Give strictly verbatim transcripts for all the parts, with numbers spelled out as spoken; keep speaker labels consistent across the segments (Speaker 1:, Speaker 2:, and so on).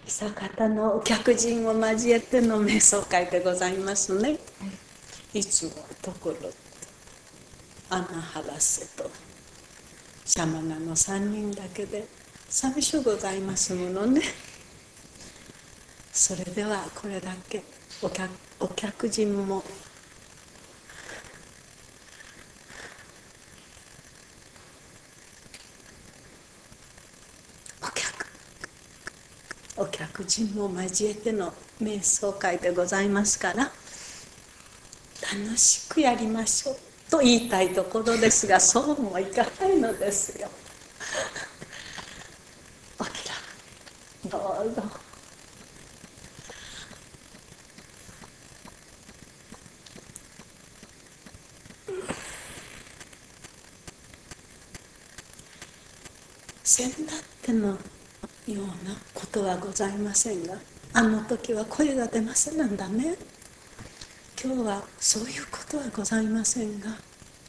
Speaker 1: 久方のお客人を交えての瞑想会でございますね。いつもところアナハラセとシャマナのさんにんだけで寂しゅうございますものね。それではこれだけお客、お客人もお客お客人も交えての瞑想会でございますから楽しくやりましょうと言いたいところですが、そうもいかないのですよ。おきらどうぞ。先だってのようなことはございませんが、あの時は声が出ませんなんだね。今日はそういうことはございませんが、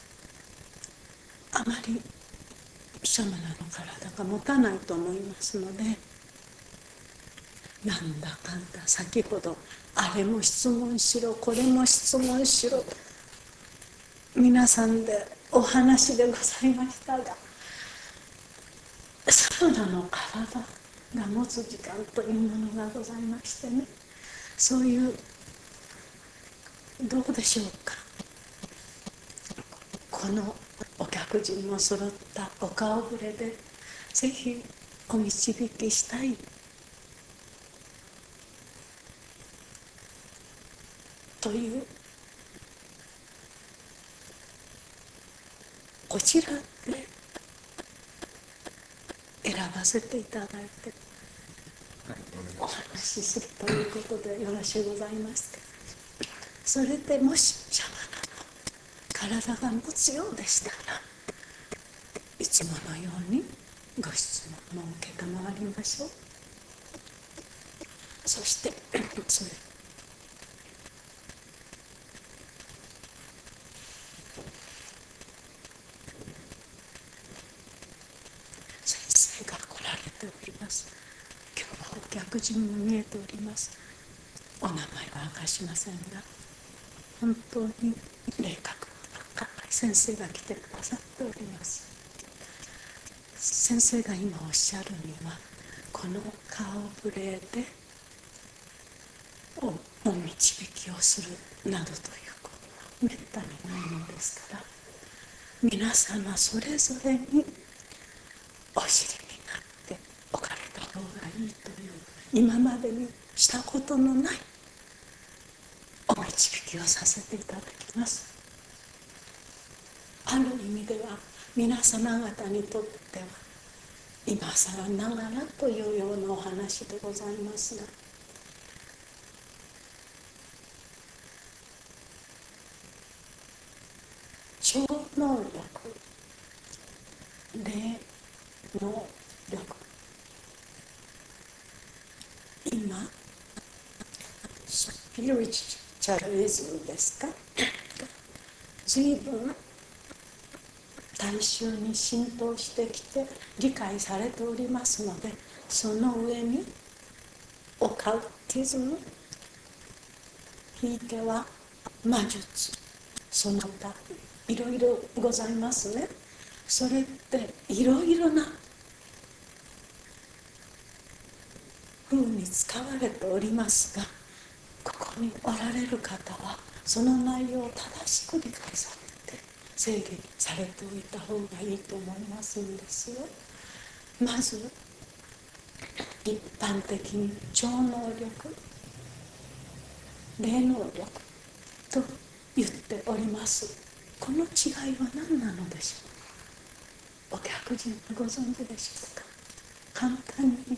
Speaker 1: あまりシャマナの体が持たないと思いますので、なんだかんだ先ほどあれも質問しろこれも質問しろ皆さんでお話でございましたが、サウナの体が持つ時間というものがございましてね、そういうどうでしょうか、このお客人も揃ったお顔ぶれでぜひお導きしたいというこちらで選ばせていただいてお話しするということでよろしゅうございますか。それでもしシャマナの体が持つようでしたらいつものようにご質問を承りましょう。そしてそれ先生が来られております。今日はお客人も見えております。お名前は明かしませんが、本当に霊格の高い先生が来てくださっております。先生が今おっしゃるには、この顔ぶれでおお導きをするなどということはめったにないのですから、皆様それぞれにお知りになっておかれた方がいいという、今までにしたことのないお導きをさせていただきます。ある意味では皆様方にとっては今更ながらというようなお話でございますが、超能力、霊能力、今スピリチュアリズムですか、随分大衆に浸透してきて理解されておりますので、その上にオカルティズム、ひいては魔術、その他いろいろございますね。それっていろいろな風に使われておりますが、ここにおられる方はその内容を正しく理解されて整理されておいた方がいいと思いますんですよ。まず一般的に超能力、霊能力と言っております。この違いは何なのでしょう。お客人はご存知でしょうか。簡単に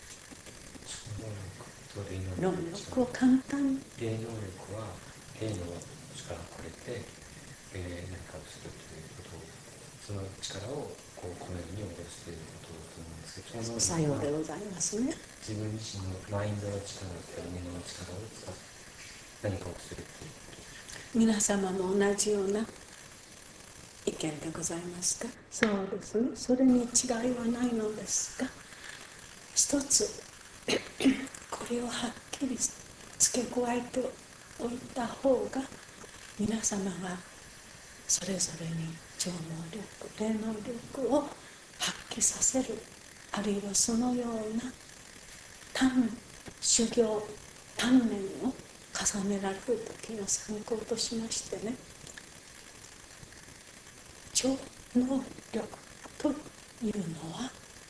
Speaker 1: 能力を簡単に。
Speaker 2: 霊能力は霊の力を借りて、えー、何かをするということを、その力をこうこのように戻すということだと思うんですけど、
Speaker 1: さようでございますね。
Speaker 2: 自分自身のマインドの力という胸の力を使って何かをするということ。
Speaker 1: 皆様も同じような意見でございますか。そうですね、それに違いはないのですが、一つこれをはっきり付け加えておいた方が、皆様がそれぞれに超能力、霊能力を発揮させる、あるいはそのような鍛修行鍛錬を重ねられる時の参考としましてね、超能力というのは、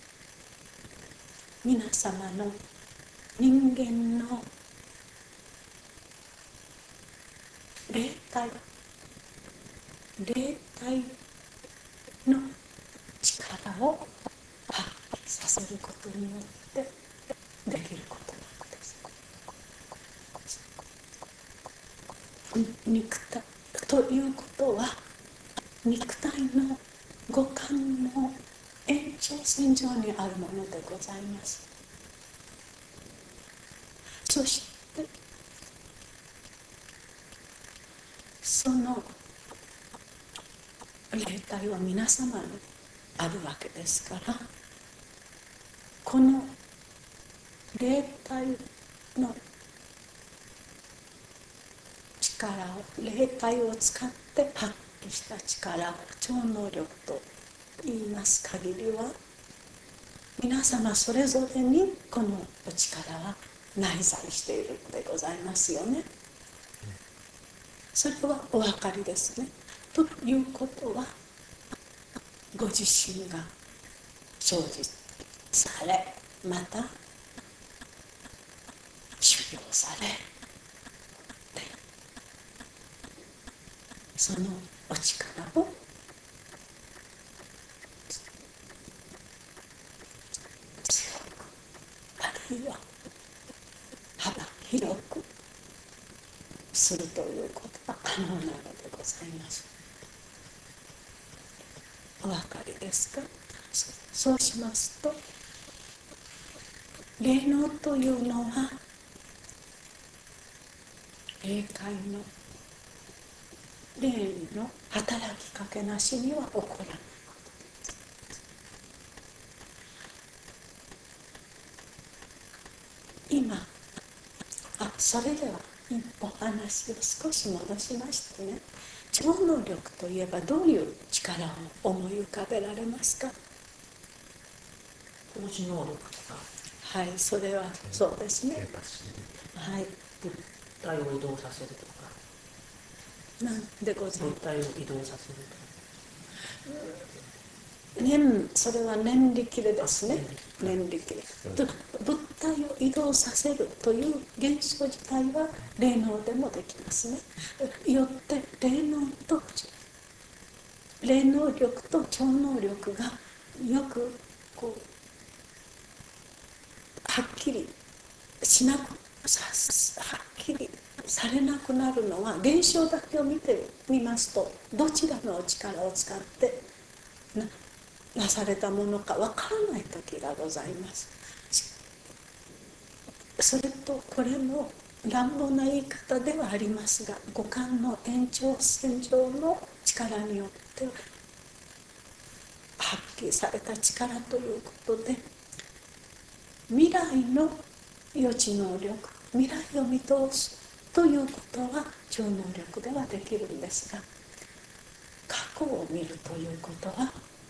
Speaker 1: 皆様の人間の霊体霊体の力を発揮させることによってできることなのです。肉体ということは、肉体の五感の延長線上にあるものでございます。そしてその霊体は皆様にあるわけですから、この霊体の力を、霊体を使って発揮した力、超能力と言います限りは、皆様それぞれにこのお力は内在しているのでございますよね。それはお分かりですね。ということは、ご自身が生じされ、また修行され、そのお力を強く、あるいは幅広くするということが可能なのでございます。お分かりですか？そうしますと、霊能というのは霊界の霊の働きかけなしには起こらない。今、あ、それでは一歩話を少し戻しましてね、超能力といえばどういう力を思い浮かべられますか？
Speaker 3: 投資能力とか、
Speaker 1: はい、それはそうですね。はい。
Speaker 3: 物体を移動させるとか、
Speaker 1: なんでございます
Speaker 3: 物体を移動させるとか。
Speaker 1: 念、それは念力でですね、念力で物体を移動させるという現象自体は霊能でもできますね。よって霊能と霊能力と超能力がよくこうはっきりしなくさはっきりされなくなるのは、現象だけを見てみますと、どちらの力を使ってななされたものかわからない時がございます。それとこれも乱暴な言い方ではありますが、五感の延長線上の力によって発揮された力ということで、未来の予知能力、未来を見通すということは超能力ではできるんですが、過去を見るということは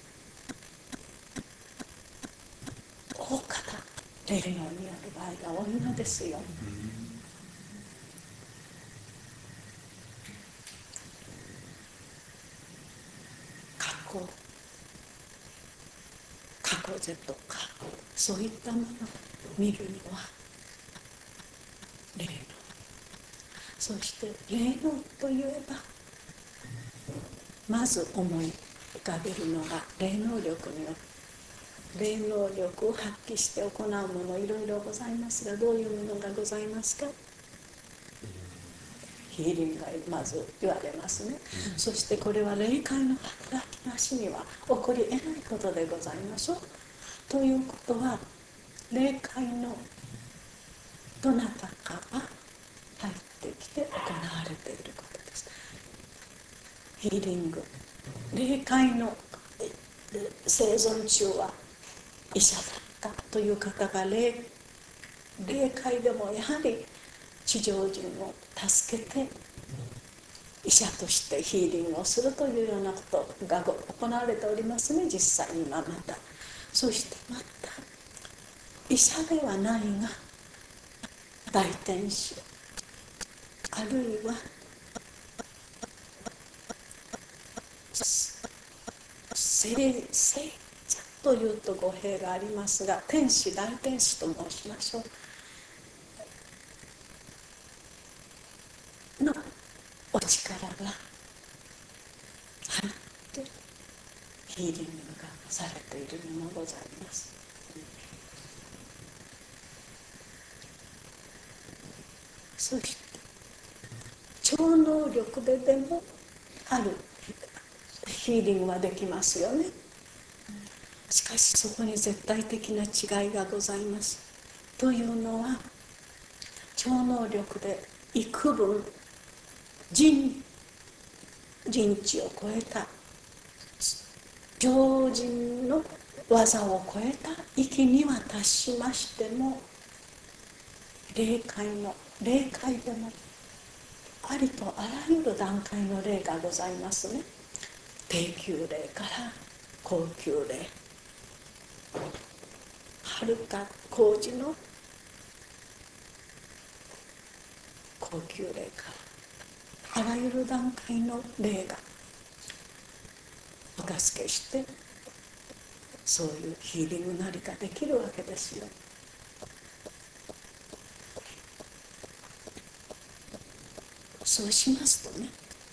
Speaker 1: 大方霊能による場合が多いのですよ。過去過去図とかそういったものを見るには霊能、そして霊能といえばまず思い浮かべるのが霊能力によって霊能力を発揮して行うもの、いろいろございますが、どういうものがございますか？ヒーリングがまず言われますね、うん、そしてこれは霊界の働きなしには起こり得ないことでございましょう。ということは、霊界のどなたかが入ってきて行われていることです。ヒーリング、霊界の生存中は医者だったという方が霊霊界でもやはり地上人を助けて医者としてヒーリングをするというようなことが行われておりますね、実際にはまた。そしてまた医者ではないが大天使、あるいは聖者というと語弊がありますが、天使大天使と申しましょうのお力が入ってヒーリングがされているのもございます。そして超能力ででもあるヒーリングはできますよね。しかしそこに絶対的な違いがございます。というのは、超能力で幾分人人知を超えた常人の技を超えた域には達しましても、霊界の霊界でもありとあらゆる段階の霊がございますね。低級霊から高級霊、はるか高次の高級霊からあらゆる段階の霊がお助けして、そういうヒーリングなりができるわけですよ。そうしますとね、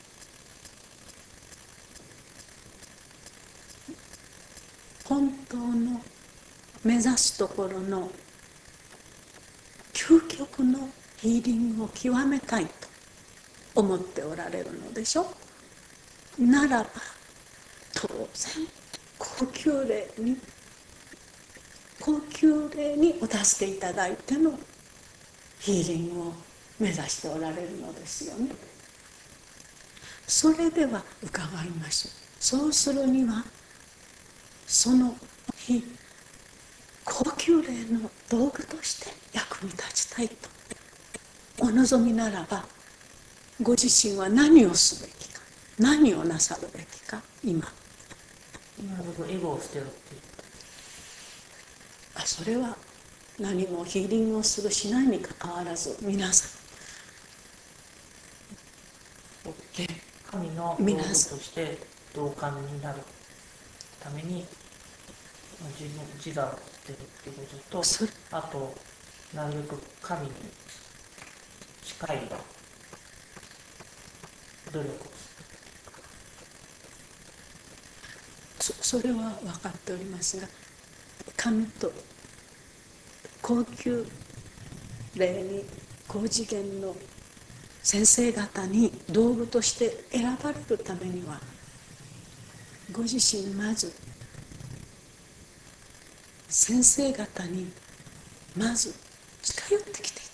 Speaker 1: 本当の目指すところの究極のヒーリングを極めたいと思っておられるのでしょ。ならば当然高級霊に高級霊にお助けいただいてのヒーリングを目指しておられるのですよね。それでは伺いましょう。そうするにはその日高級霊の道具として役に立ちたいとお望みならば、ご自身は何をすべきか、何をなさるべきか。今
Speaker 3: 今のところエゴを捨てろって言っ
Speaker 1: あそれは何もヒーリングをするしないにかかわらず、皆さん
Speaker 3: 神の道具として同感になるために自分自我を捨てるっていうことと、あとなるべく神に近い努力を
Speaker 1: する。そそれは分かっておりますが、神と高級霊に高次元の先生方に道具として選ばれるためには、ご自身まず先生方にまず近寄ってきてい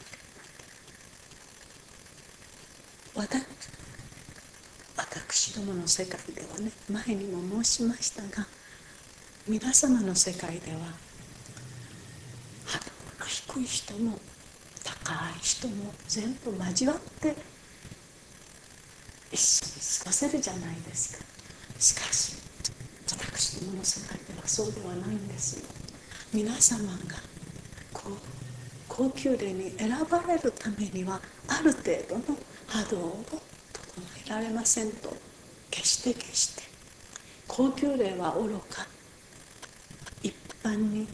Speaker 1: ただかない。私どもの世界ではね、前にも申しましたが、皆様の世界では波動の低い人も高い人も全部交わって一緒に過ごせるじゃないですか。しかし私どもの世界ではそうではないんですよ。皆様がこう高級霊に選ばれるためには、ある程度の波動を整えられませんと、決して決して高級霊はおろか、一般に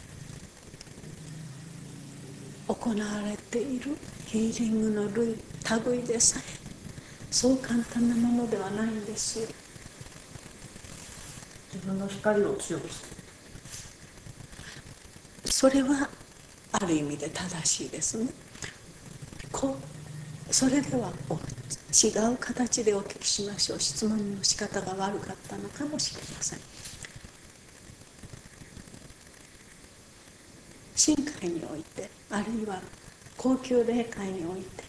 Speaker 1: 行われているヒーリングの類類でさえそう簡単なものではないんですよ。
Speaker 3: 自分の光を強くする。
Speaker 1: それはある意味で正しいですね。こうそれでは違う形でお聞きしましょう。質問の仕方が悪かったのかもしれません。深海において、あるいは高級霊界において、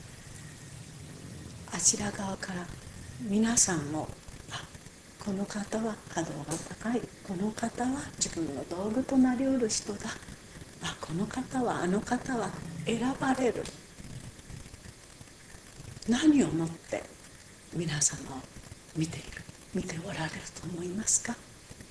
Speaker 1: あちら側から皆さんも、あ、この方は波動が高い、この方は自分の道具となりうる人だ、あ、ここの方はあの方は選ばれる。何をもって皆様を見ている見ておられると思いますか？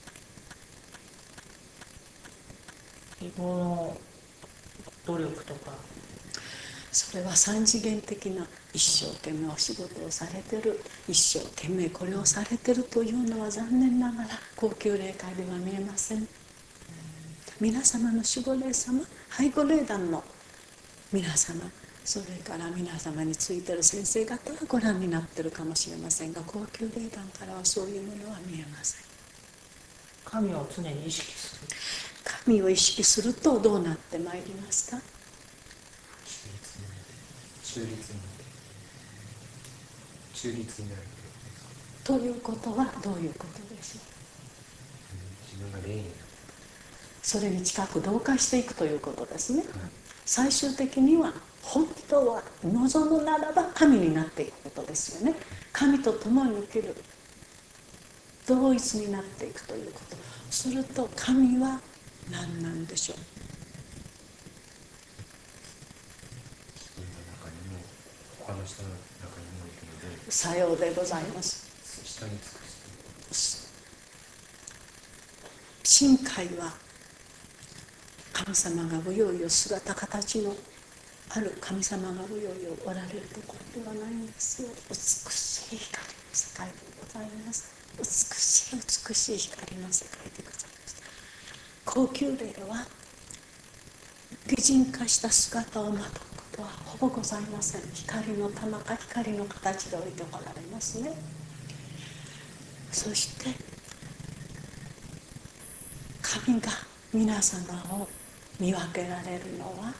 Speaker 3: 日頃の努力とか、
Speaker 1: それは三次元的な一生懸命お仕事をされてる、一生懸命これをされてるというのは残念ながら高級霊界では見えません。皆様の守護霊様、背後霊団の皆様、それから皆様についてる先生方はご覧になってるかもしれませんが、高級霊団からはそういうものは見えません。
Speaker 3: 神を常に意識する。
Speaker 1: 神を意識するとどうなってまいりますか？
Speaker 2: 中立に中立になる
Speaker 1: ということはどういうことでしょう？
Speaker 2: 自分が霊になる、
Speaker 1: それに近く同化していくということですね、
Speaker 2: はい、
Speaker 1: 最終的には本当は望むならば神になっていくことですよね。神と共に生きる、同一になっていくということ。すると神は何なんでしょう？
Speaker 2: 自分の中にも他の人の中にもいるので、
Speaker 1: さようでございます。
Speaker 2: 人に尽くす。
Speaker 1: 深海は神様がうよいよ姿形のある神様がうよいよおられるところではないんですよ。美しい光の世界でございます。美しい美しい光の世界でございます。高級霊は擬人化した姿をまとうことはほぼございません。光の玉か光の形で置いておられますね。そして神が皆様を見分けられるのは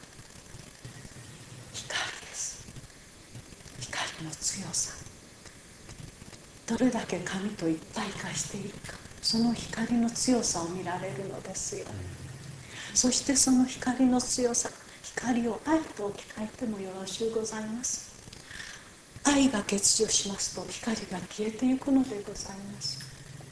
Speaker 1: 光です。光の強さ、どれだけ神と一体化しているか、その光の強さを見られるのですよ。そしてその光の強さ、光を愛と置き換えてもよろしゅうございます。愛が欠如しますと光が消えていくのでございます。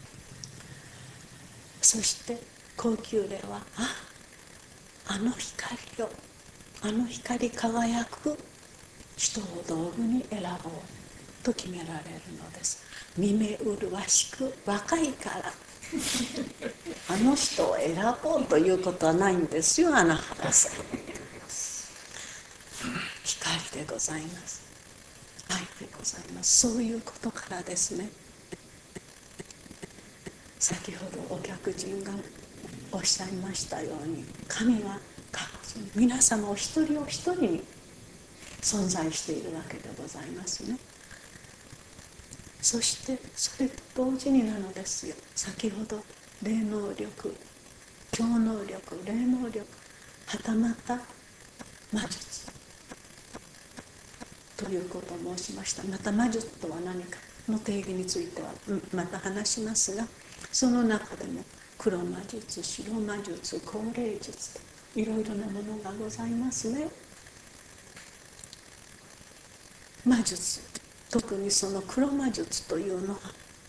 Speaker 1: そして高級霊は、あ、あの光を、あの光り輝く人を道具に選ぼうと決められるのです。見目麗しく若いからあの人を選ぼうということはないんですよ。あなたさん光でございます。愛でございます。そういうことからですね、先ほどお客人がおっしゃいましたように、神は各自に皆様お一人お一人に存在しているわけでございますね。そしてそれと同時になのですよ。先ほど霊能力、超能力、霊能力、はたまた魔術ということを申しました。また魔術とは何かの定義についてはまた話しますが、その中でも黒魔術、白魔術、光霊術といろいろなものがございますね。魔術、特にその黒魔術というのは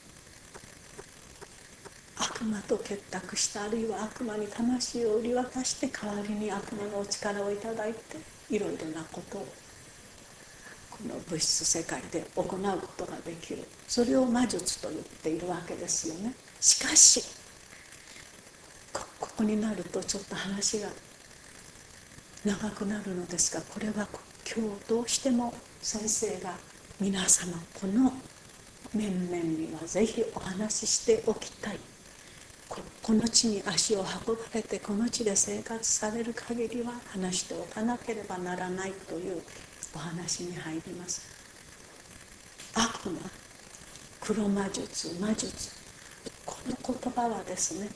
Speaker 1: 悪魔と結託した、あるいは悪魔に魂を売り渡して代わりに悪魔のお力をいただいていろいろなことをこの物質世界で行うことができる、それを魔術と言っているわけですよね。しかしここになるとちょっと話が長くなるのですが、これは今日どうしても先生が皆様この面々にはぜひお話ししておきたい、こ, この地に足を運ばれてこの地で生活される限りは話しておかなければならないというお話に入ります。悪魔、黒魔術、魔術、この言葉はですね、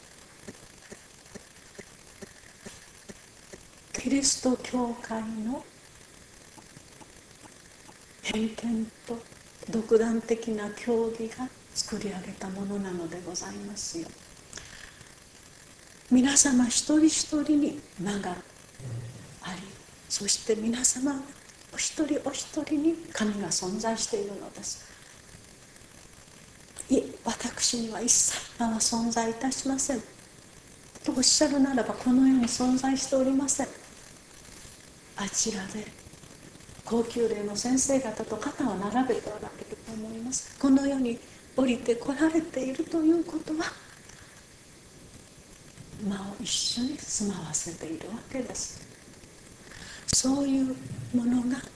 Speaker 1: キリスト教会の偏見と独断的な教義が作り上げたものなのでございますよ。皆様一人一人に魔があり、そして皆様お一人お一人に神が存在しているのです。いえ、私には一切魔は存在いたしませんとおっしゃるならば、この世に存在しておりません。 あちらで高級霊の先生方と肩を並べておられると思います。この世に降りてこられているということは、魔を一緒に住まわせているわけです。そういうものが、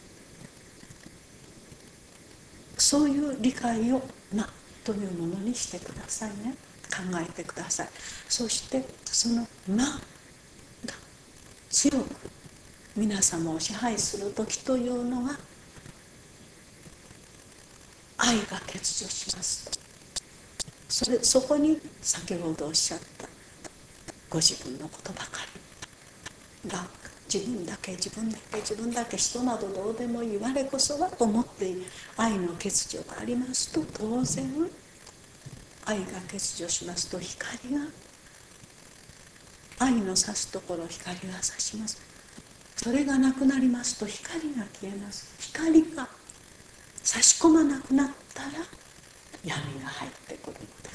Speaker 1: そういう理解を魔というものにしてくださいね。考えてください。そしてその魔が強く皆様を支配する時というのは、愛が欠如しますと。それそこに先ほどおっしゃったご自分のことばかりが、自分だけ自分だけ自分だけ人などどうでもいい、我こそはと思っている愛の欠如がありますと、当然愛が欠如しますと、光が、愛の差すところ光が差します。それがなくなりますと光が消えます。光が差し込まなくなったら闇が入ってくるのです。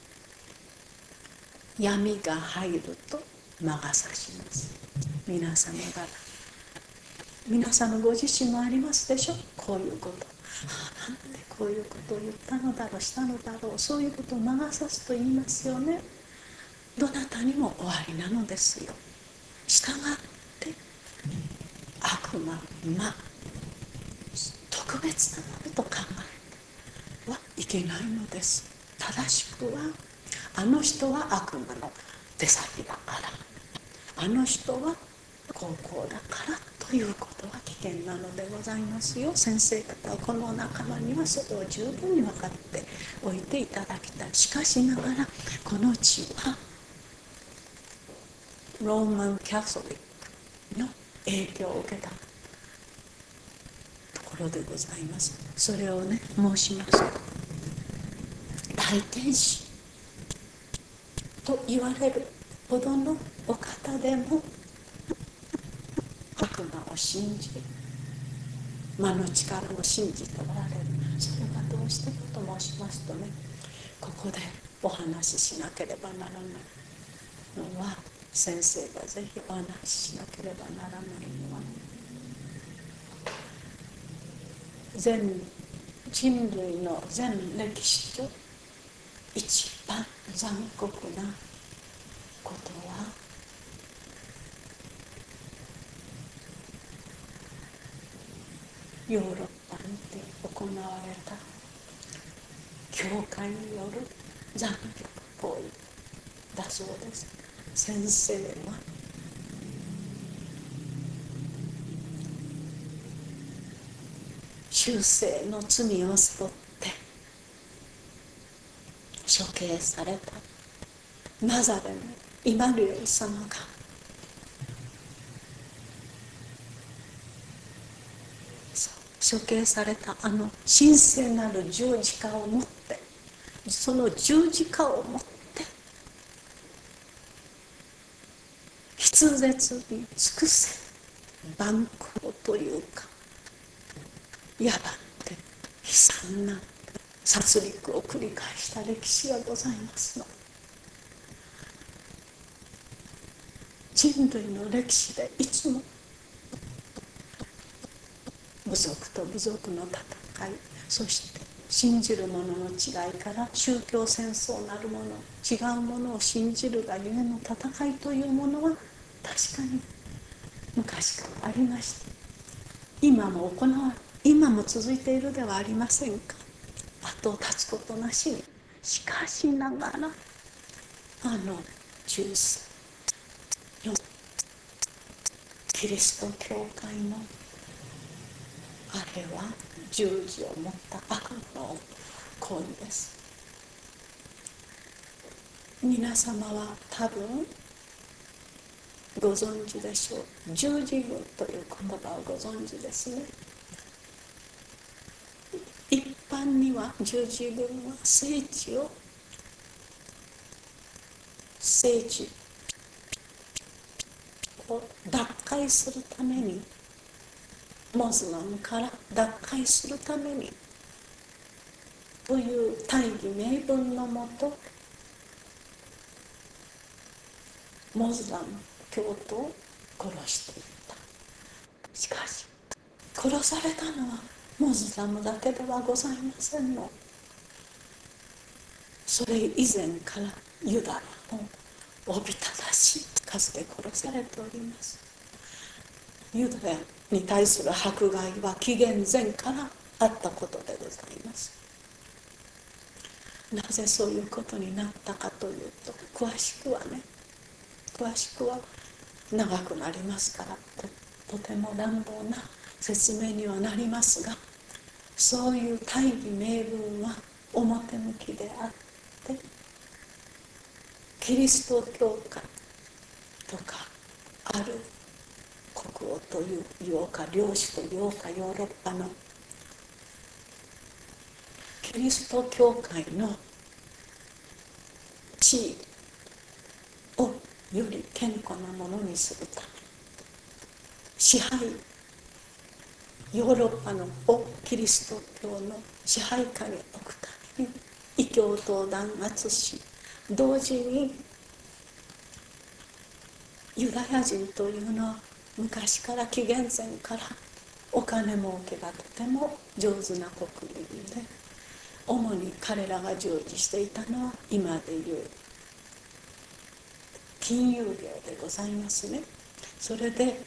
Speaker 1: 闇が入ると魔が差します。皆様が、皆様ご自身もありますでしょ。こういうこと、ああ、なんでこういうことを言ったのだろう、したのだろう、そういうことを魔が差すと言いますよね。どなたにも終わりなのですよ。したがって悪魔、魔、特別なものと考えてはいけないのです。正しくは、あの人は悪魔の手先だから、あの人は高校だからということは危険なのでございますよ。先生方はこの仲間にはそれを十分に分かっておいていただきたい。しかしながらこの地はローマン・キャソリックの影響を受けたところでございます。それをね申しますと、大天使と言われるほどのお方でも悪魔を信じ、魔の力を信じておられる。それはどうしてかと申しますとね、ここでお話ししなければならないのは、先生がぜひお話ししなければならないのは、全人類の全歴史上一番残酷なことは、ヨーロッパにて行われた教会による残虐行為だそうです。先生は修正の罪を背負って処刑されたナザレのイマヌエル様が、処刑されたあの神聖なる十字架を持って、その十字架を持って筆舌に尽くせ蛮行というか、やばって悲惨な殺戮を繰り返した歴史がございますの。人類の歴史でいつも部族と部族の戦い、そして信じる者の違いから宗教戦争なるもの、違うものを信じるがゆえの戦いというものは確かに昔からありました。今も行われ、今も続いているではありませんか。後を絶つことなしに。しかしながらあの中世のキリスト教会のあれは十字を持った悪の行為です。皆様は多分ご存知でしょう。十字軍という言葉をご存知ですね。一般には十字軍は聖地を聖地を奪回するために、モスラムから奪回するためにという大義名分のもと、モスラム教徒を殺していった。 しかし殺されたのはモズラムだけではございませんの。それ以前からユダヤもおびただしい数で殺されております。ユダヤに対する迫害は紀元前からあったことでございます。なぜそういうことになったかというと、詳しくはね詳しくは長くなりますから と, とても乱暴な説明にはなりますが、そういう大義名分は表向きであって、キリスト教会とかある国王というか領主というかヨーロッパのキリスト教会の地位をより健康なものにするため、支配ヨーロッパのをキリスト教の支配下に置くために異教徒を弾圧し、同時にユダヤ人というのは昔から紀元前からお金儲けがとても上手な国民で、主に彼らが従事していたのは今でいう金融業でございますね。それで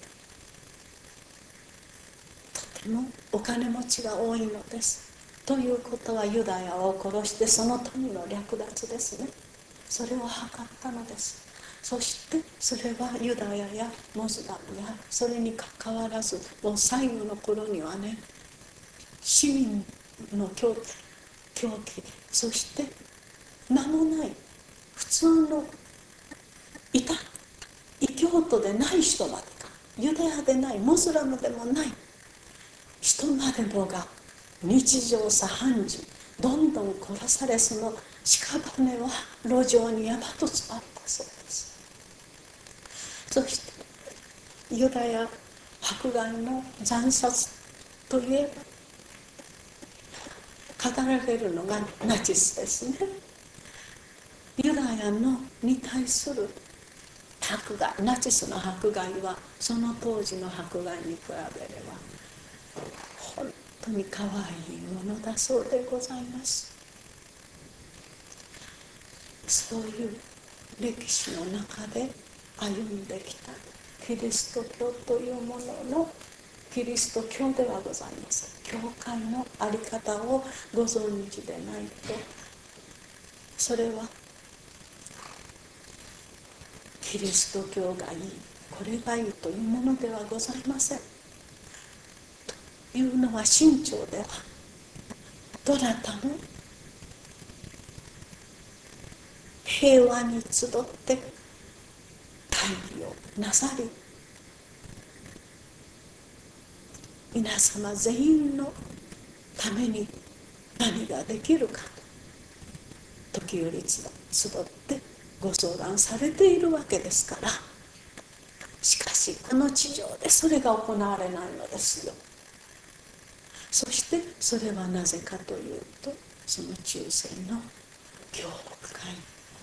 Speaker 1: とてもお金持ちが多いのです。ということはユダヤを殺してその富の略奪ですね。それを図ったのです。そしてそれはユダヤやモスラムやそれにかかわらず、もう最後の頃にはね、市民の狂気、そして名もない普通のいた異教徒でない人までが、ユダヤでないモスラムでもない人までもが日常茶飯事どんどん殺され、その屍は路上に山とつあったそうです。そしてユダヤ迫害の惨殺といえば語られるのがナチスですね。ユダヤのに対する迫害、ナチスの迫害はその当時の迫害に比べれば本当に可愛いものだそうでございます。そういう歴史の中で歩んできたキリスト教というもののキリスト教ではございません。教会の在り方をご存知でないと、それはキリスト教がいい、これがいいというものではございません。というのは信条ではどなたも平和に集って会議をなさり、皆様全員のために何ができるかと時折集ってご相談されているわけですから。しかしこの地上でそれが行われないのですよ。そしてそれはなぜかというと、その中世の教会、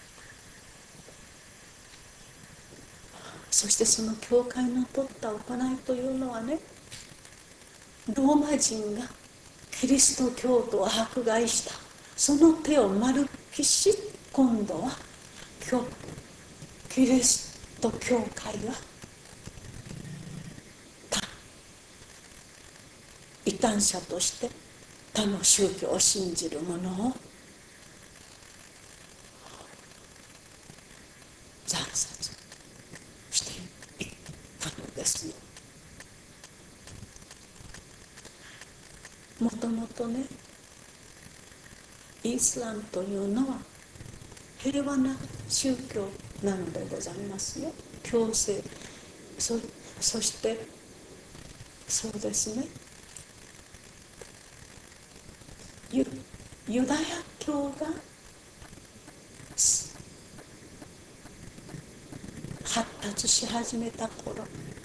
Speaker 1: そしてその教会の取った行いというのはね、ローマ人がキリスト教徒を迫害したその手を丸っきし、今度はキリスト教会は異端者として他の宗教を信じる者を惨殺していったのですよ。もともとね、イスラムというのは平和な宗教なのでございますよ。強制 そ, そしてそうですね、ユ, ユダヤ教が発達し始めた頃、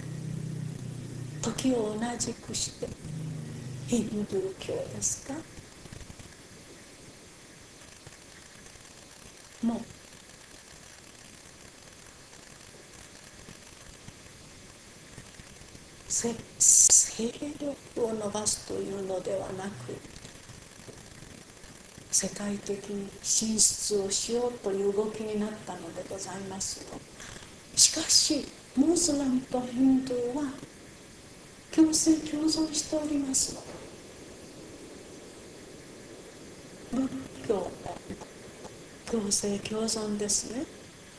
Speaker 1: 時を同じくしてヒンドゥー教ですか、もう勢力を伸ばすというのではなく、世界的に進出をしようという動きになったのでございますよ。しかしムスリムとヒンドゥーは共生共存しておりますの。仏教も共生共存ですね。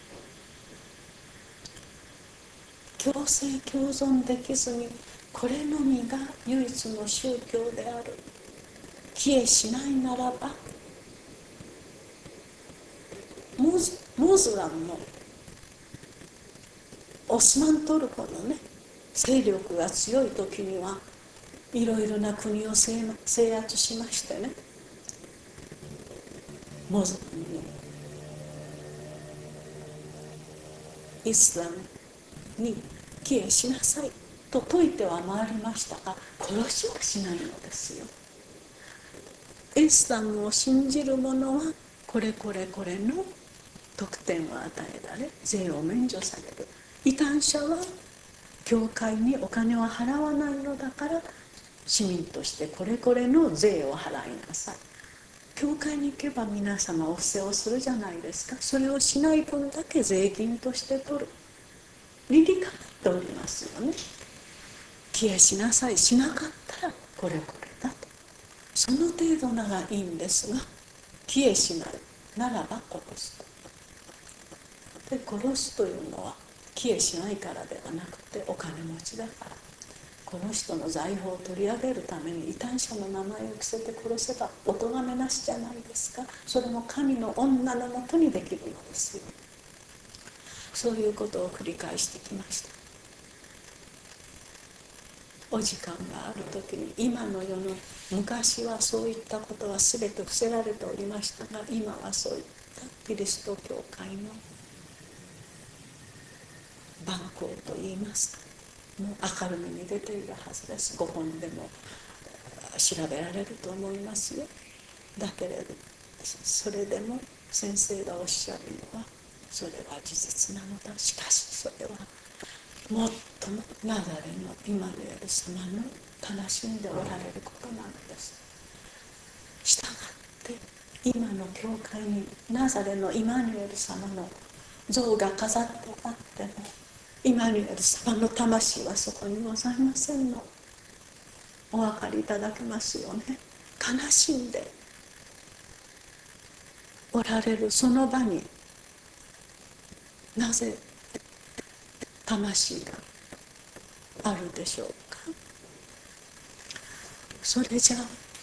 Speaker 1: 共生共存できずにこれのみが唯一の宗教である、消えしないならば、ムズムズラムのオスマントルコのね勢力が強い時にはいろいろな国を制圧しましてね、モズラムにイスラムに帰依しなさいと説いては回りましたが、殺しはしないのですよ。イスラムを信じる者はこれこれこれの特典を与えられ、税を免除される。異端者は教会にお金を払わないのだから市民としてこれこれの税を払いなさい。教会に行けば皆様お布施をするじゃないですか。それをしない分だけ税金として取る。理にかなっておりますよね。帰依しなさい、しなかったらこれこれだと、その程度ならいいんですが、帰依しないならば殺すと。で殺すというのは帰依しないからではなくて、お金持ちだからこの人の財宝を取り上げるために異端者の名前を着せて殺せばお咎めなしじゃないですか。それも神の女のもとにできるのですよ。そういうことを繰り返してきました。お時間がある時に、今の世の、昔はそういったことは全て伏せられておりましたが、今はそういったキリスト教会の蛮行といいますか、もう明るみに出ているはずです。ご本でも調べられると思いますよ。だけれどそれでも先生がおっしゃるのは、それは事実なのだ。しかしそれは最もナザレのイマヌエル様の楽しんでおられることなのです。したがって今の教会にナザレのイマヌエル様の像が飾ってあっても、イマヌエル様の魂はそこにございませんの。お分かりいただけますよね。悲しんでおられるその場になぜ魂があるでしょうか。それじゃあ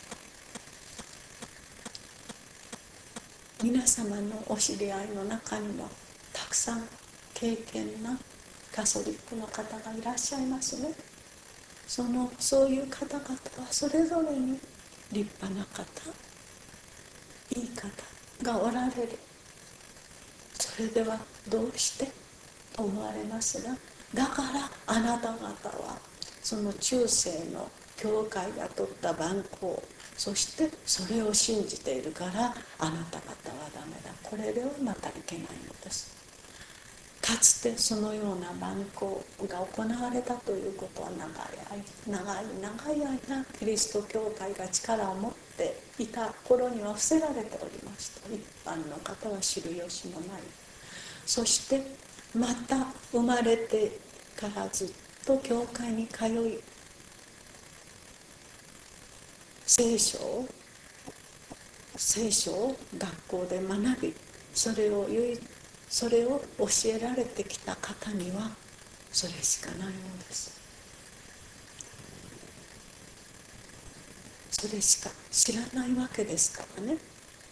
Speaker 1: 皆様のお知り合いの中にもたくさん敬虔なカソリックの方がいらっしゃいますね。そのそういう方々はそれぞれに立派な方、いい方がおられる。それではどうしてと思われますが、だからあなた方はその中世の教会が取った蛮行、そしてそれを信じているからあなた方はダメだ、これではまたいけないのです。かつてそのような蛮行が行われたということは長い長い長い間キリスト教会が力を持っていた頃には伏せられておりました。一般の方は知る由もない。そしてまた生まれてからずっと教会に通い、聖書を聖書を学校で学び、それを唯一それを教えられてきた方にはそれしかないのです。それしか知らないわけですからね。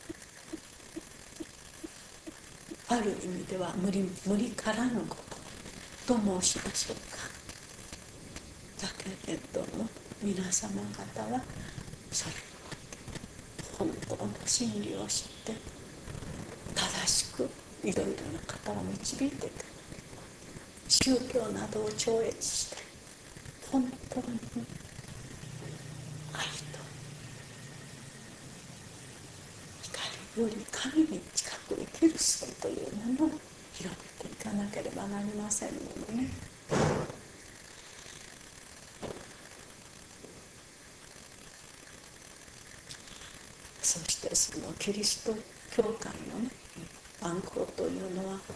Speaker 1: ある意味では無理、無理からぬことと申しましょうか。だけれども皆様方はそれを本当の真理を知って正しくいろいろな方を導いていく。宗教などを超越して本当に愛と光より神に近く生きる姿というものを広めていかなければなりませんものね。 そしてそのキリスト教会のね暗号というのは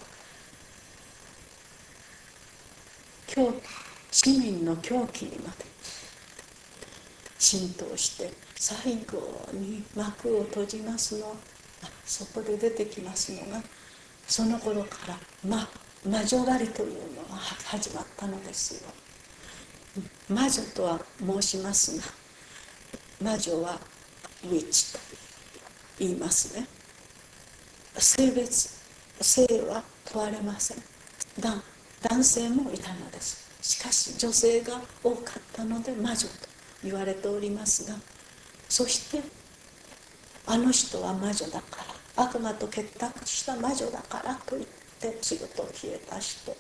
Speaker 1: 教市民の狂気にまで浸透して最後に幕を閉じますの。あそこで出てきますのがその頃から、ま、魔女狩りというのが始まったのですよ。魔女とは申しますが、魔女はウィッチと言いますね。性別性は問われません。男男性もいたのです。しかし女性が多かったので魔女と言われておりますが、そしてあの人は魔女だから悪魔と結託した魔女だからと言って仕事を消えた人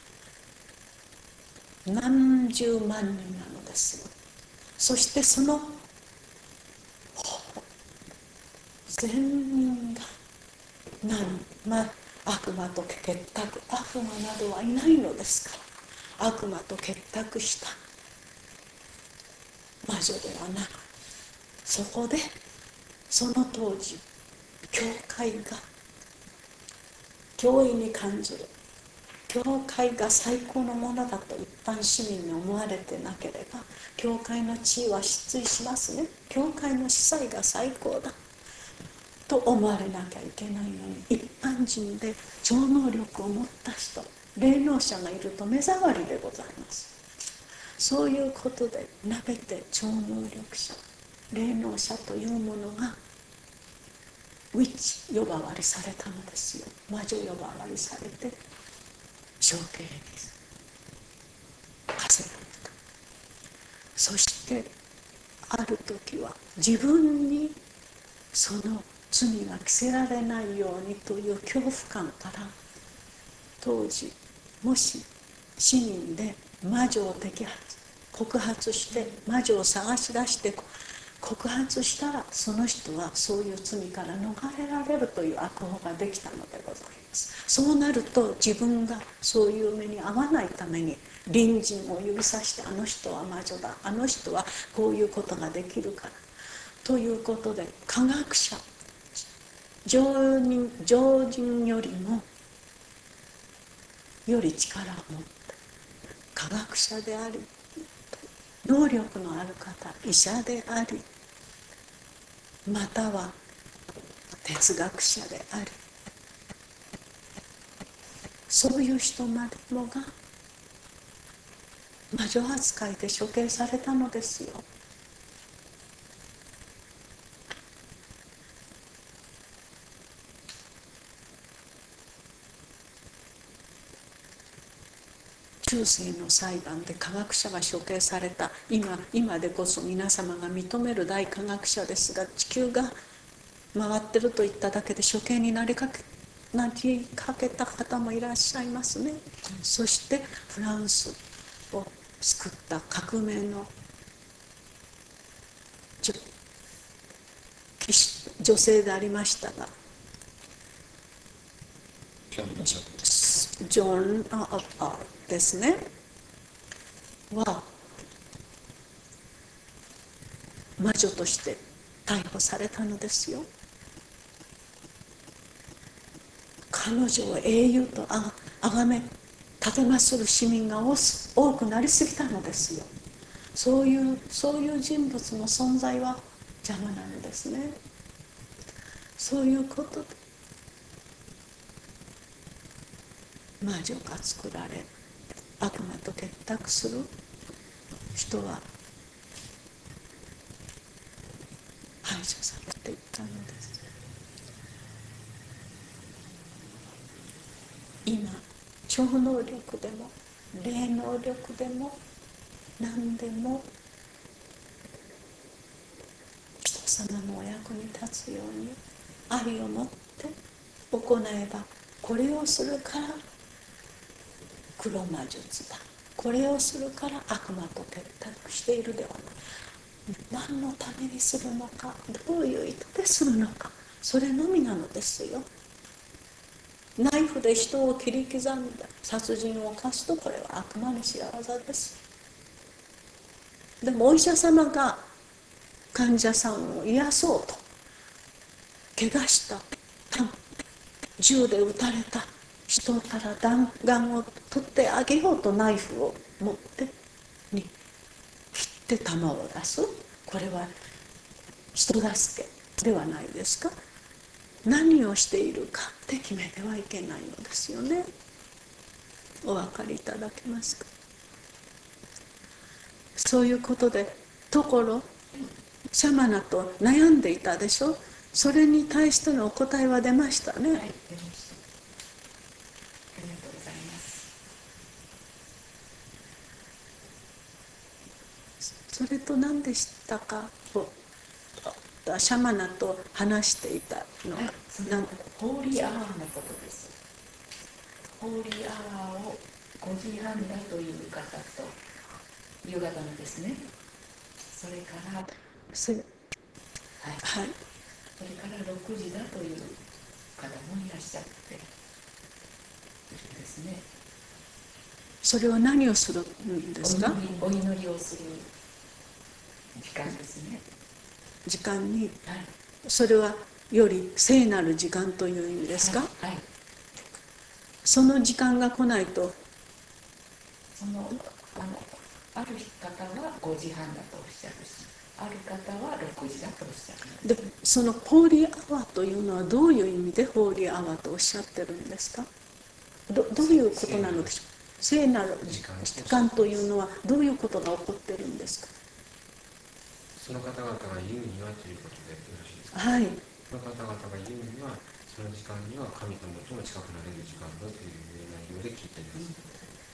Speaker 1: 何十万人なのですよ。そしてその全員が何、まあ、悪魔と結託、悪魔などはいないのですから、悪魔と結託した魔女ではなく、そこでその当時教会が脅威に感じる、教会が最高のものだと一般市民に思われてなければ教会の地位は失墜しますね。教会の司祭が最高だと思われなきゃいけないのに、一般人で超能力を持った人、霊能者がいると目障りでございます。そういうことでなべて超能力者、霊能者というものがウィッチ呼ばわりされたのですよ。魔女呼ばわりされて処刑に課せられた。そしてある時は自分にその罪が着せられないようにという恐怖感から、当時もし市民で魔女を摘発告発して魔女を探し出して告発したら、その人はそういう罪から逃れられるという悪法ができたのでございます。そうなると自分がそういう目に遭わないために隣人を指さして、あの人は魔女だ、あの人はこういうことができるからということで、科学者常人、常人よりもより力を持った科学者であり、能力のある方、医者であり、または哲学者であり、そういう人までもが魔女扱いで処刑されたのですよ。中世の裁判で科学者が処刑された、今今でこそ皆様が認める大科学者ですが、地球が回ってると言っただけで処刑になりかけなりかけた方もいらっしゃいますね。そしてフランスを救った革命の女性でありましたが、ジョン・アーパーですねは魔女として逮捕されたのですよ。彼女を英雄とあがめ奉る市民が多くなりすぎたのですよ。そういうそういう人物の存在は邪魔なのですね。そういうことで魔女が作られ、悪魔と結託する人は排除されていったのです。今超能力でも霊能力でも何でも人様のお役に立つように愛を持って行えば、これをするから黒魔術だ、これをするから悪魔と結託しているではない、何のためにするのか、どういう意図でするのか、それのみなのですよ。ナイフで人を切り刻んだ殺人を犯すと、これは悪魔の仕業です。でもお医者様が患者さんを癒そうと怪我した銃で撃たれた人から弾丸を取ってあげようとナイフを持ってに切って弾を出す、これは人助けではないですか。何をしているかって決めてはいけないのですよね。お分かりいただけますか。そういうことでところシャマナと悩んでいたでしょ。それに対してのお答えは出ましたね。
Speaker 4: はい、出ました。ありがとうございます。
Speaker 1: それと何でしたかとシャマナと話していたのが、はい、
Speaker 4: そのホーリーアワーのことです。ホーリーアワーをごじはんだという方と夕方のですね、それから
Speaker 1: それ、
Speaker 4: はい
Speaker 1: はい、
Speaker 4: それからろくじだという方もいらっしゃっているんですね。
Speaker 1: それは何をするんですか。
Speaker 4: お祈り、お祈りをする時間ですね。
Speaker 1: 時間に、
Speaker 4: はい、
Speaker 1: それはより聖なる時間という意味ですか。
Speaker 4: はいはい、
Speaker 1: その時間が来ないと、
Speaker 4: そのあのある方はごじはんだとおっしゃるし、ある方はろくじだとおっしゃる。
Speaker 1: でそのホーリーアワーというのはどういう意味でホーリーアワーとおっしゃってるんですか。 ど, どういうことなのでしょう。聖なる時間というのはどういうことが起こってるんですか。
Speaker 2: その方々が言うにはということでよろしいですか。
Speaker 1: はい、
Speaker 2: その方々が言うには、その時間には神と最も近くなれる時間だという内容で聞いています。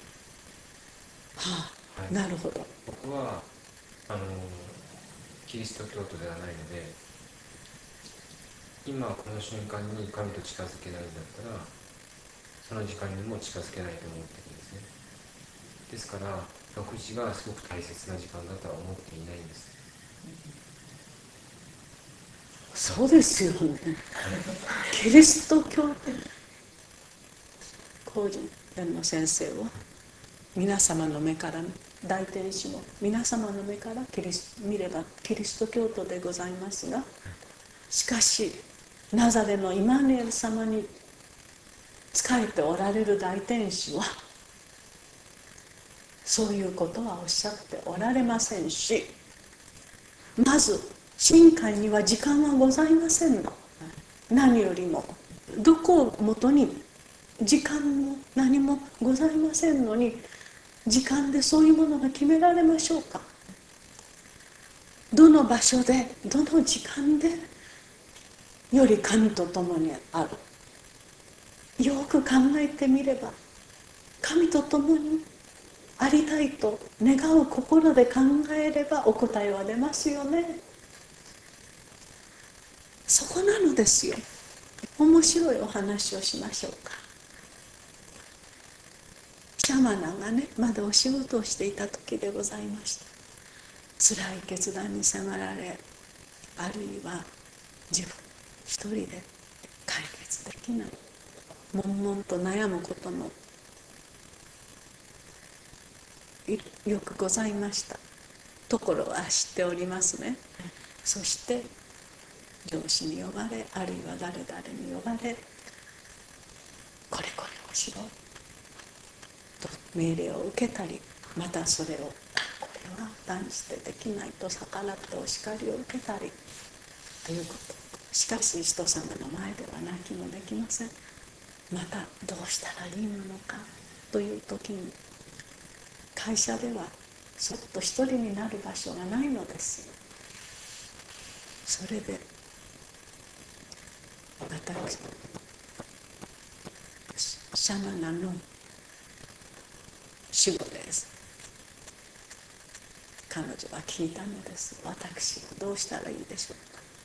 Speaker 1: はあ、
Speaker 2: はい、
Speaker 1: なるほど。
Speaker 2: 僕はあのキリスト教徒ではないので、今この瞬間に神と近づけないんだったら、その時間にも近づけないと思ってるんですね。ですからろくじがすごく大切な時間だとは思っていないんです。
Speaker 1: そうですよね。キリスト教で工事伝の先生は皆様の目から大天使も皆様の目からキリス見ればキリスト教徒でございますが、しかしナザレのイマヌエル様に仕えておられる大天使はそういうことはおっしゃっておられませんし、まず神界には時間はございませんの。何よりもどこをもとに時間も何もございませんのに、時間でそういうものが決められましょうか。どの場所でどの時間でより神と共にある。よく考えてみれば神と共にありたいと願う心で考えればお答えは出ますよね。そこなのですよ。面白いお話をしましょうか。シャマナがねまだお仕事をしていた時でございました。辛い決断に迫られ、あるいは自分一人で解決できない、悶々と悩むこともよくございましたところは知っておりますね。そして上司に呼ばれ、あるいは誰々に呼ばれ、これこれをしろと命令を受けたり、またそれをこれは断じてできないと逆らってお叱りを受けたりということ。しかし人様の前では泣きもできません。またどうしたらいいものかという時に、会社ではそっと一人になる場所がないのですよ。それで私シャマナの守護です。彼女は聞いたのです。私はどうしたらいいでしょ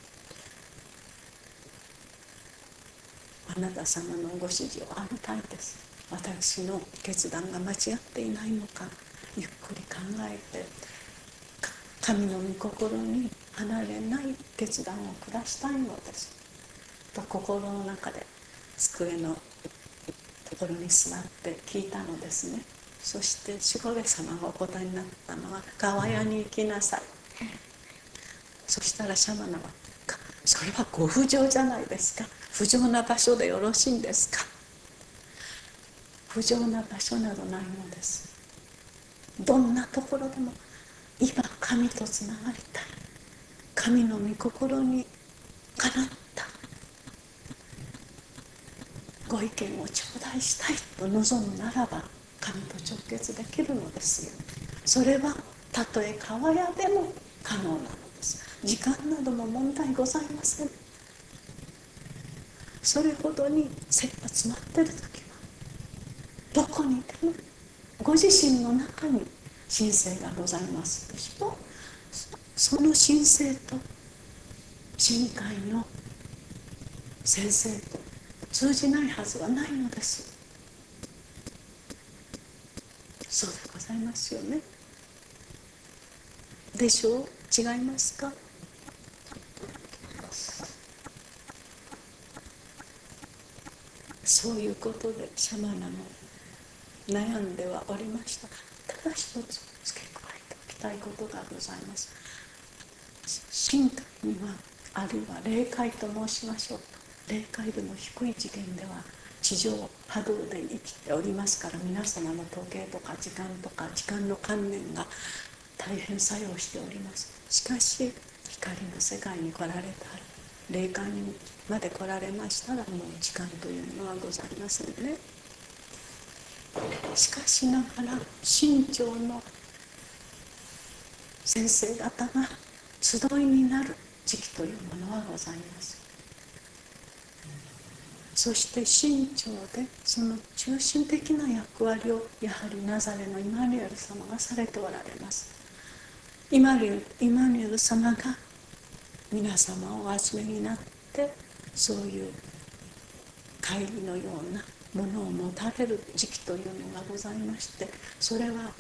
Speaker 1: うか。あなた様のご指示をあげたいです。私の決断が間違っていないのか、ゆっくり考えて神の御心に離れない決断を下したいのですと心の中で机のところに座って聞いたのですね。そして守護様がお答えになったのは、川屋に行きなさい。そしたらシャマナはそれはご不浄じゃないですか。不浄な場所でよろしいんですか。不浄な場所などないのです。どんなところでも今神とつながりたい、神の御心にかなったご意見を頂戴したいと望むならば、神と直結できるのですよ。それはたとえ川屋でも可能なのです。時間なども問題ございません。それほどに切羽詰まっている時はどこにでもご自身の中に神聖がございますでしょう。その神聖と神会の先生と通じないはずはないのです。そうでございますよね。でしょう。違いますか。そういうことでシャマナも悩んではおりました。ただ一つ付け加えておきたいことがございます。神界には、あるいは霊界と申しましょうと、霊界でも低い次元では地上波動で生きておりますから、皆様の時計とか時間とか時間の観念が大変作用しております。しかし光の世界に来られたら、霊界にまで来られましたら、もう時間というのはございませんね。しかしながら神長の先生方が集いになる時期というものはございます。そして神長でその中心的な役割をやはりナザレのイマニュエル様がされておられます。イマニュエル、イマニュエル様が皆様をお集めになって、そういう会議のようなものを持たれる時期というのがございまして、それは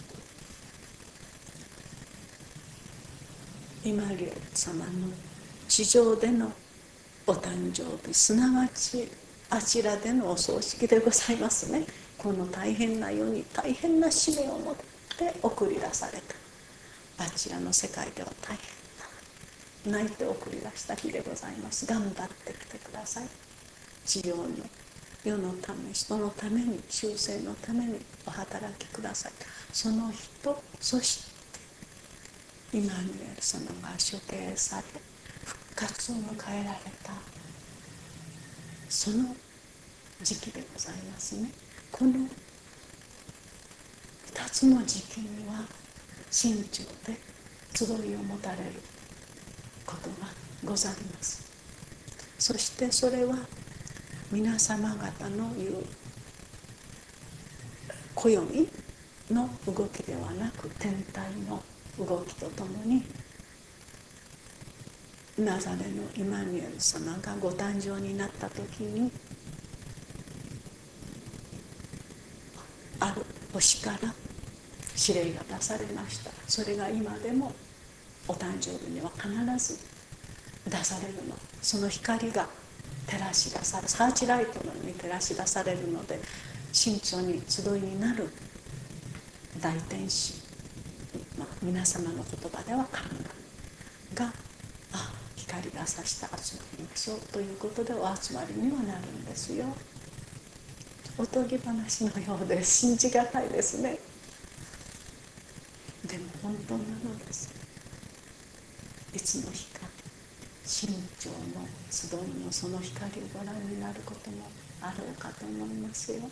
Speaker 1: イマリエル様の地上でのお誕生日、すなわちあちらでのお葬式でございますね。この大変な世に大変な使命を持って送り出された、あちらの世界では大変な泣いて送り出した日でございます。頑張ってきてください。地上の世のため、人のために、修正のためにお働きください。その人、そしてイマニュエル様が処刑され復活を迎えられたその時期でございますね。この二つの時期には神長で集いを持たれることがございます。そしてそれは皆様方の言う暦の動きではなく、天体の動きとともにナザレのイマニュエル様がご誕生になった時に、ある星から指令が出されました。それが今でもお誕生日には必ず出されるの。その光が照らし出され、サーチライトのように照らし出されるので、慎重に集いになる大天使、まあ、皆様の言葉では神が、あ、光が差した集まりましょうということでお集まりにはなるんですよ。おとぎ話のようで信じがたいですね。でも本当なのです。いつの日か神長の集いのその光をご覧になることもあろうかと思いますよ。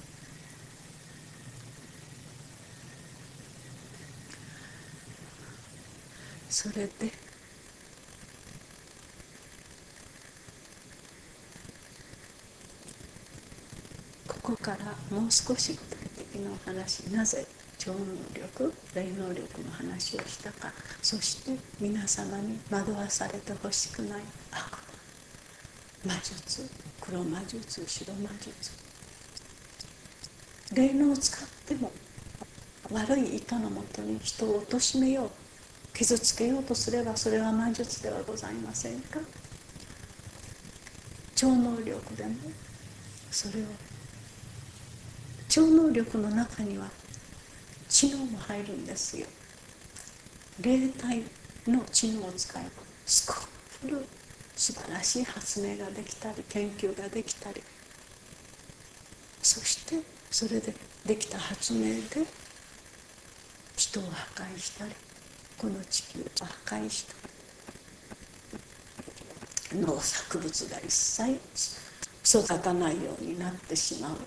Speaker 1: それでここからもう少し具体的なお話、なぜ超能力、霊能力の話をしたか、そして皆様に惑わされてほしくない悪魔術、黒魔術、白魔術、霊能を使っても悪い意図のもとに人を貶めよう、傷つけようとすれば、それは魔術ではございませんか。超能力でもそれを、超能力の中には知能も入るんですよ。霊体の知能を使えばすこぶる素晴らしい発明ができたり研究ができたり、そしてそれでできた発明で人を破壊したり、この地球を破壊したり、農作物が一切育たないようになってしまう、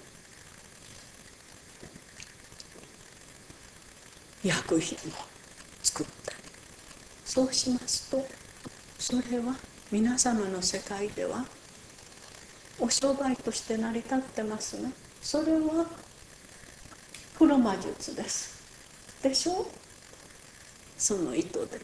Speaker 1: 薬品を作ったり、そうしますと、それは皆様の世界ではお商売として成り立ってますね。それは黒魔術ですでしょう。その意図で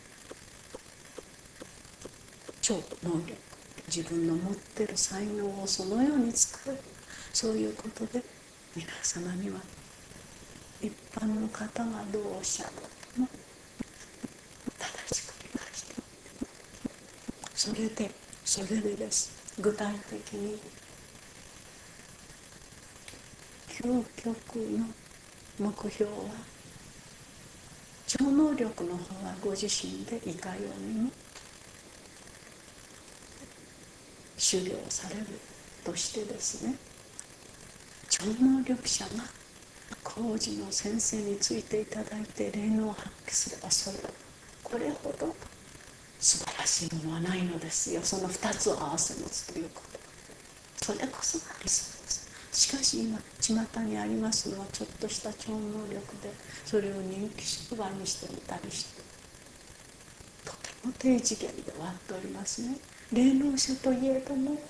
Speaker 1: 超能力、自分の持ってる才能をそのように使う、そういうことで皆様には一般の方がどうおっしゃっても正しく理解して、それでそれでです。具体的に究極の目標は、超能力の方はご自身でいかようにも修行されるとしてですね、超能力者が工事の先生についていただいて霊能を発揮すれば、それこれほど素晴らしいものはないのですよ。その二つを合わせ持つということ、それこそが理想です。しかし今巷にありますのはちょっとした超能力で、それを人気出版にしてみたりして、とても低次元で終わっておりますね。霊能者といえども、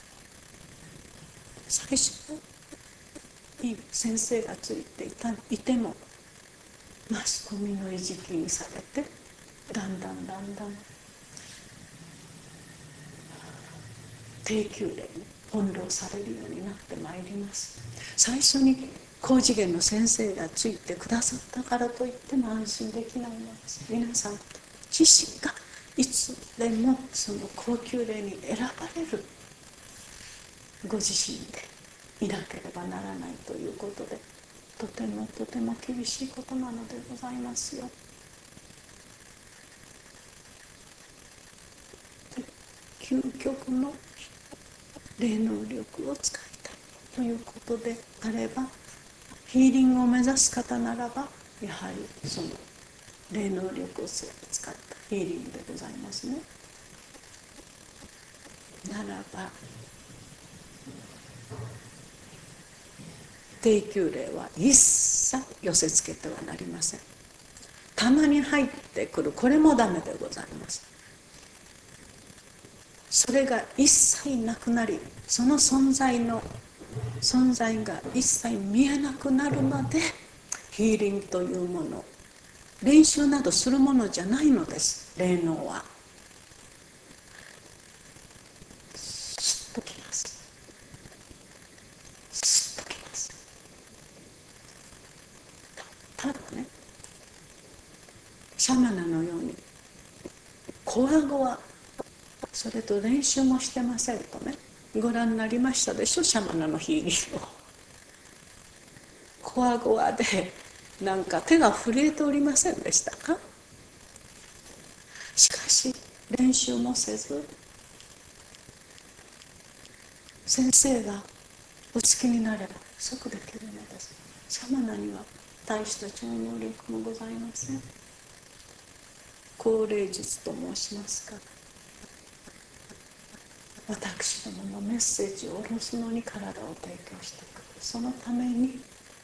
Speaker 1: 最初に先生がついていたいてもマスコミの餌食にされて、だんだんだんだん低級霊に翻弄されるようになってまいります。最初に高次元の先生がついてくださったからといっても安心できないのです。皆さん自身がいつでもその高級霊に選ばれるご自身でいなければならないということで、とてもとても厳しいことなのでございますよ。で、究極の霊能力を使いたいということであれば、ヒーリングを目指す方ならば、やはりその霊能力を使ったヒーリングでございますね。ならば低級霊は一切寄せつけてはなりません。たまに入ってくるこれもダメでございます。それが一切なくなり、その存在の存在が一切見えなくなるまでヒーリングというもの、練習などするものじゃないのです。霊能はすっときます。すっときます。ただね、シャマナのようにこわごわそれと練習もしてませんとね、ご覧になりましたでしょ、シャマナのヒーリングを。こわごわでなんか手が震えておりませんでしたか。しかし練習もせず、先生がお付きになれば即できるのです。シャマナには大した超能力もございません。高霊術と申しますから、私どものメッセージを下ろすのに体を提供してくる。そのために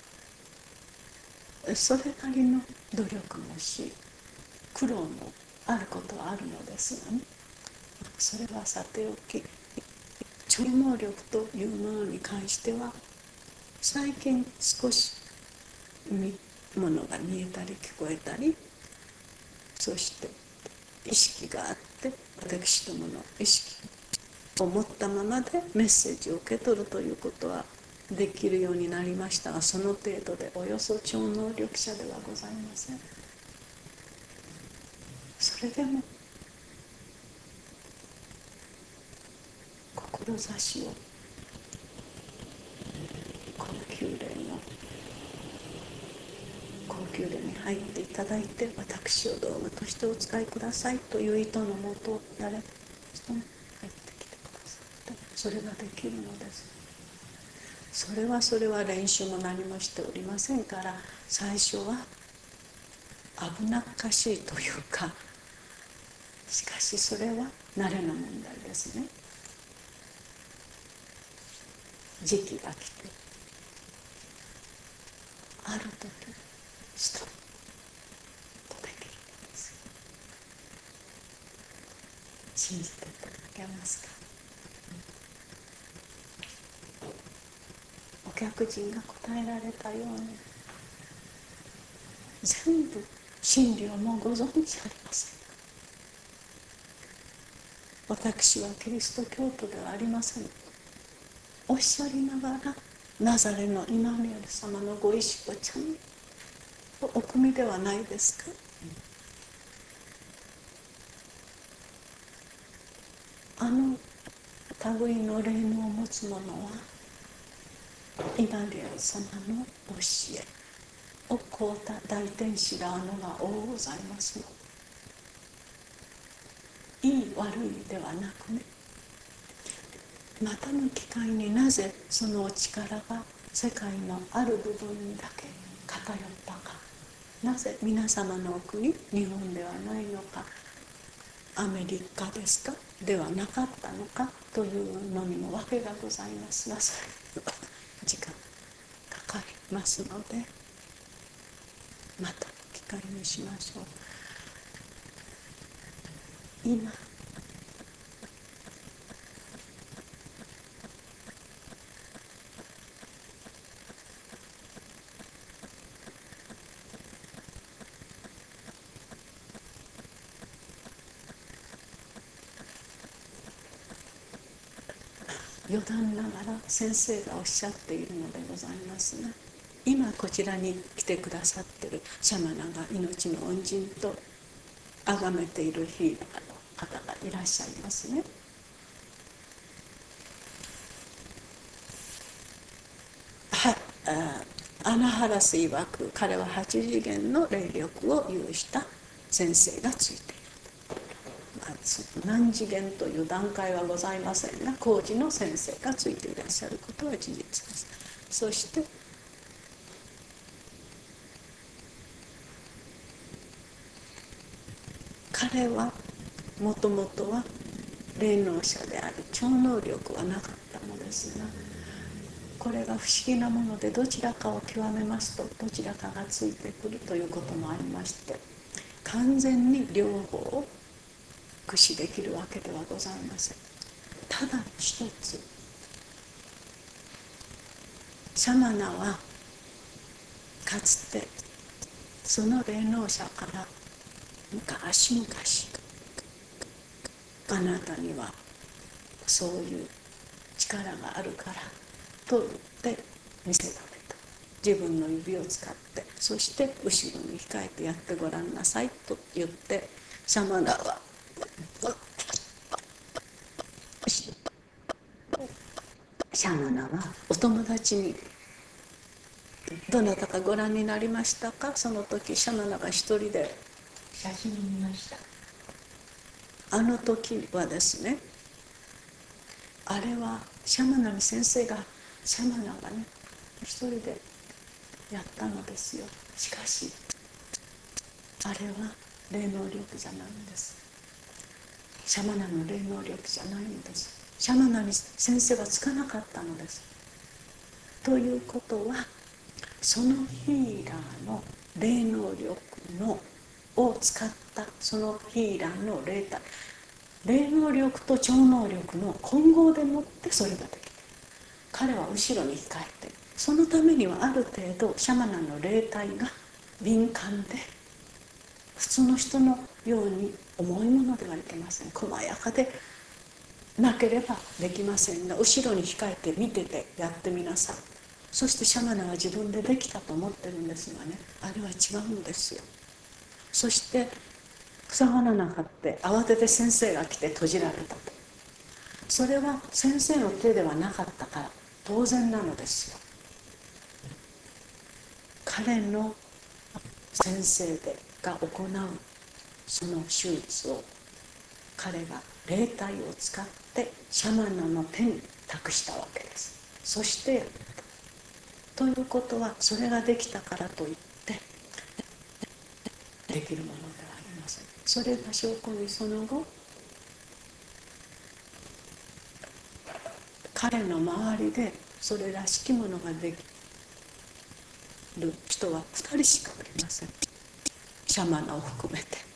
Speaker 1: それなりの努力もし苦労もあることはあるのですがね、それはさておき、超能力というものに関しては最近少しものが見えたり聞こえたり、そして意識があって、私どもの意識を持ったままでメッセージを受け取るということはできるようになりましたが、その程度でおよそ超能力者ではございません。それでも志を高級霊の高級霊に入っていただいて、私を道具としてお使いくださいという意図のもと、誰一人入ってそれができるのです。それはそれは練習も何もしておりませんから、最初は危なっかしいというか、しかしそれは慣れの問題ですね。時期が来て、ある時ストッとできるんです。信じていただけますか。お客人が答えられたように、全部真理をもうご存知ありません。私はキリスト教徒ではありません。おっしゃりながら、ナザレのイマニュエル様のご意志をちゃんとお汲みではないですか。あの類の霊能を持つ者は、イマニュエル様の教えをこうた大天使らのが多ございますの。いい悪いではなくね、またの機会になぜそのお力が世界のある部分にだけ偏ったか、なぜ皆様のお国、日本ではないのか、アメリカですかではなかったのかというのにも訳がございますが、それは時間かかりますので、またの機会にしましょう。今余談ながら先生がおっしゃっているのでございますが、今こちらに来てくださっているシャマナが命の恩人と崇めているヒーラーの方がいらっしゃいますね。はあアナハラス曰く、彼ははち次元の霊力を有した先生がついている。まあ、何次元という段階はございませんが、高次の先生がついていらっしゃることは事実です。そして彼はもともとは霊能者である超能力はなかったのですが、これが不思議なもので、どちらかを極めますとどちらかがついてくるということもありまして、完全に両方を駆使できるわけではございません。ただ一つ、シャマナはかつてその霊能者から昔々、あなたにはそういう力があるからと言って見せられた。自分の指を使って、そして後ろに控えてやってごらんなさいと言って、シャマナはシャマナはお友達に、どなたかご覧になりましたか。その時シャマナが一人で。
Speaker 4: 写真見ました。
Speaker 1: あの時はですね、あれはシャマナに先生が、シャマナがね一人でやったのですよ。しかしあれは霊能力じゃないんです。シャマナの霊能力じゃないんです。シャマナに先生はつかなかったのです。ということは、そのヒーラーの霊能力のを使ったそのヒーラーの霊体、霊能力と超能力の混合でもってそれができる。彼は後ろに控えて、そのためにはある程度シャマナの霊体が敏感で、普通の人のように重いものではいけません。細やかでなければできませんが、後ろに控えて見ててやってみなさい。そしてシャマナは自分でできたと思ってるんですがね、あれは違うんですよ。そして塞がらなかって慌てて先生が来て閉じられたと。それは先生の手ではなかったから当然なのですよ。彼の先生でが行うその手術を彼が霊体を使ってシャマナの手に託したわけです。そしてということは、それができたからといってできるものではありません。それが証拠に、その後彼の周りでそれらしきものができる人はふたりしかおりません。シャマナを含めて、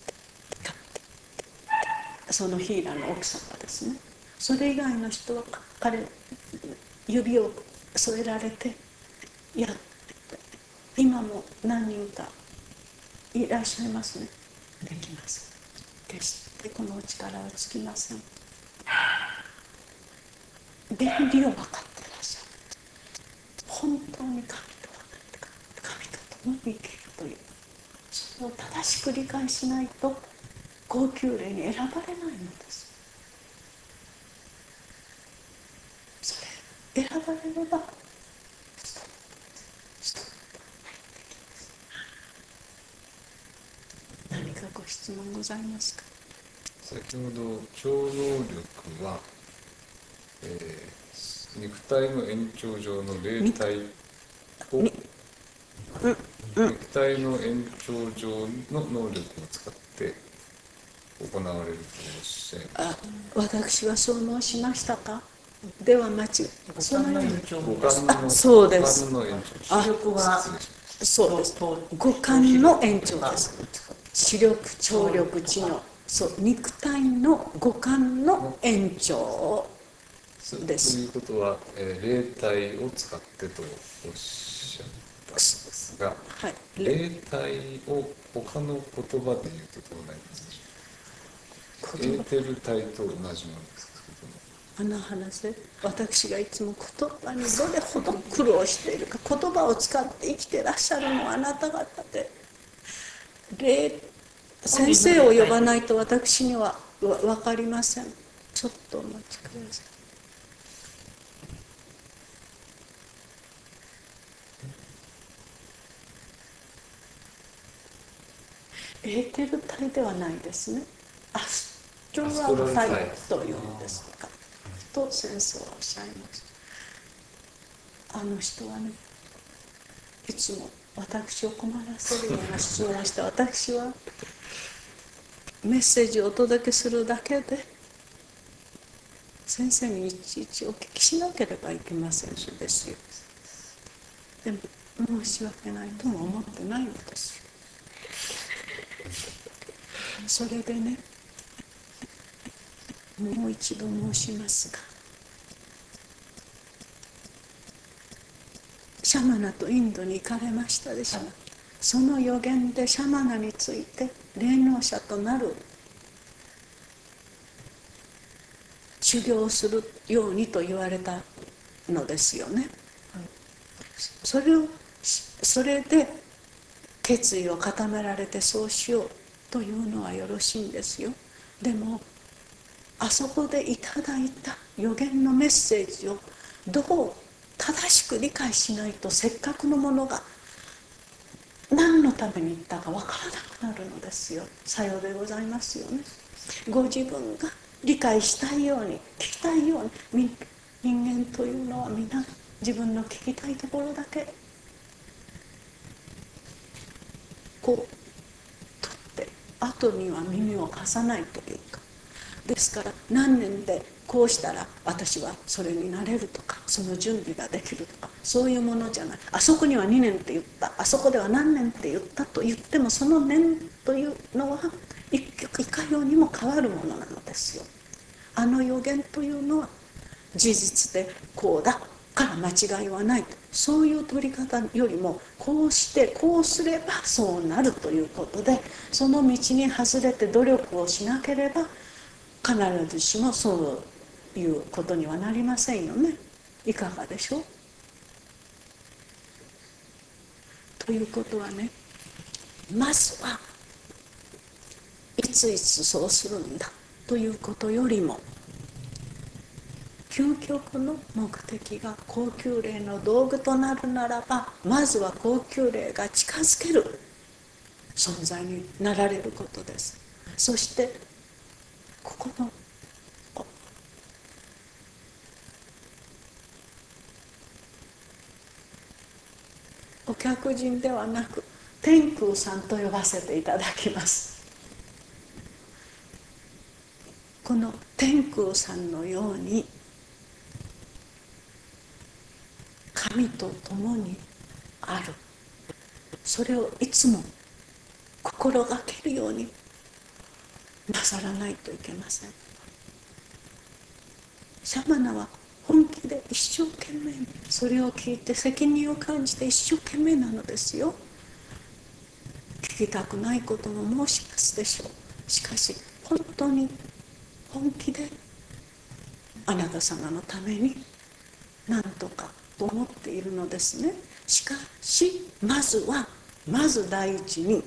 Speaker 1: そのヒーラの奥様ですね。それ以外の人は彼指を添えられて、いや今も何人かいらっしゃいますね。できます。決してこのお力はつきません。原理を分かっていらっしゃる。本当に神と分かって神と共に生きるという、それを正しく理解しないと高級霊に選ばれないのです。それ選ばれればストップストップ何かご質問ございますか。
Speaker 5: 先ほど超能力は、えー、肉体の延長上の霊体を肉体の延長上の能力を使って行われるとおっしゃいます。
Speaker 1: あ、私はそう申しましたか。では間違い、
Speaker 3: 五感の延長
Speaker 5: 五感の
Speaker 1: そうです。
Speaker 5: 五感の延長。
Speaker 3: 視力は
Speaker 1: そうです。五感の延長です。視力、聴力、知能、そう肉体の五感の延長です。
Speaker 5: ということは、えー、霊体を使ってとおっしゃったんですが、はい、霊体を他の言葉で言うとどうなりますでしょうか。エーテル体と同じものですか。
Speaker 1: あの話で、私がいつも言葉にどれほど苦労しているか、言葉を使って生きてらっしゃるのはあなた方で、霊先生を呼ばないと私には分かりません。ちょっとお待ちください。エーテル体ではないですね。アストラル体というんですかと先生はおっしゃいます。あの人はね、いつも私を困らせるような質問をして、私はメッセージをお届けするだけで先生にいちいちお聞きしなければいけませんですよ。でも申し訳ないとも思ってないのですよ。それでね、もう一度申しますが、シャマナとインドに行かれましたでしょう。その予言でシャマナについて霊能者となる修行をするようにと言われたのですよね。それをそれで決意を固められてそうしようというのはよろしいんですよ。でもあそこでいただいた予言のメッセージをどう正しく理解しないと、せっかくのものが何のために言ったか分からなくなるのですよ。さようでございますよね。ご自分が理解したいように、聞きたいように、人間というのは皆自分の聞きたいところだけこう取って後には耳を貸さないというか、ですから何年でこうしたら私はそれになれるとか、その準備ができるとか、そういうものじゃない。あそこにはにねんって言った、あそこでは何年って言ったと言っても、その年というのはいかようにも変わるものなのですよ。あの予言というのは事実でこうだから間違いはない、そういう取り方よりも、こうしてこうすればそうなるということで、その道に外れて努力をしなければ必ずしもそういうことにはなりませんよね。いかがでしょう。ということはね、まずはいついつそうするんだということよりも、究極の目的が高級霊の道具となるならば、まずは高級霊が近づける存在になられることです。そしてここのお客人ではなく天空さんと呼ばせていただきます。この天空さんのように神と共にある、それをいつも心がけるようになさらないといけません。シャマナは本気で一生懸命にそれを聞いて責任を感じて一生懸命なのですよ。聞きたくないことも申しますでしょう。しかし本当に本気であなた様のために何とかと思っているのですね。しかしまずはまず第一に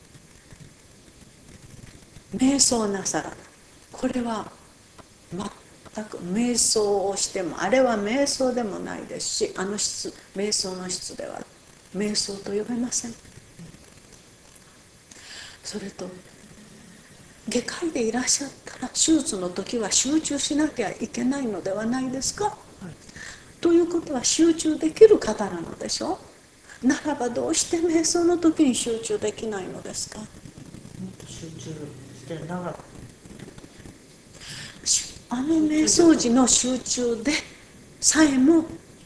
Speaker 1: 瞑想なさらない。これは全く瞑想をしてもあれは瞑想でもないですし、あの質瞑想の質では瞑想と呼べません。それと外科医でいらっしゃったら手術の時は集中しなきゃいけないのではないですか、はい、ということは集中できる方なのでしょう。ならばどうして瞑想の時に集中できないのですか。
Speaker 3: 集中して長く
Speaker 1: あの瞑想時の集中でさえも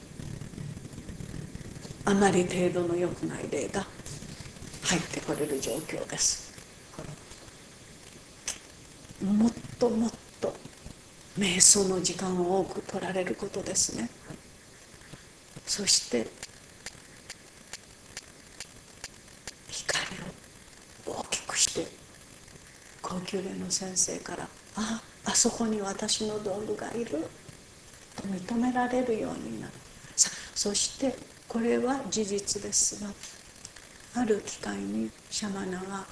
Speaker 1: あまり程度の良くない例が入ってこれる状況です。もっともっと瞑想の時間を多く取られることですね。そして光を大きくして高級霊の先生から「ああ、あそこに私の道具がいる」と認められるようになる。さそしてこれは事実ですが、ある機会にシャマナが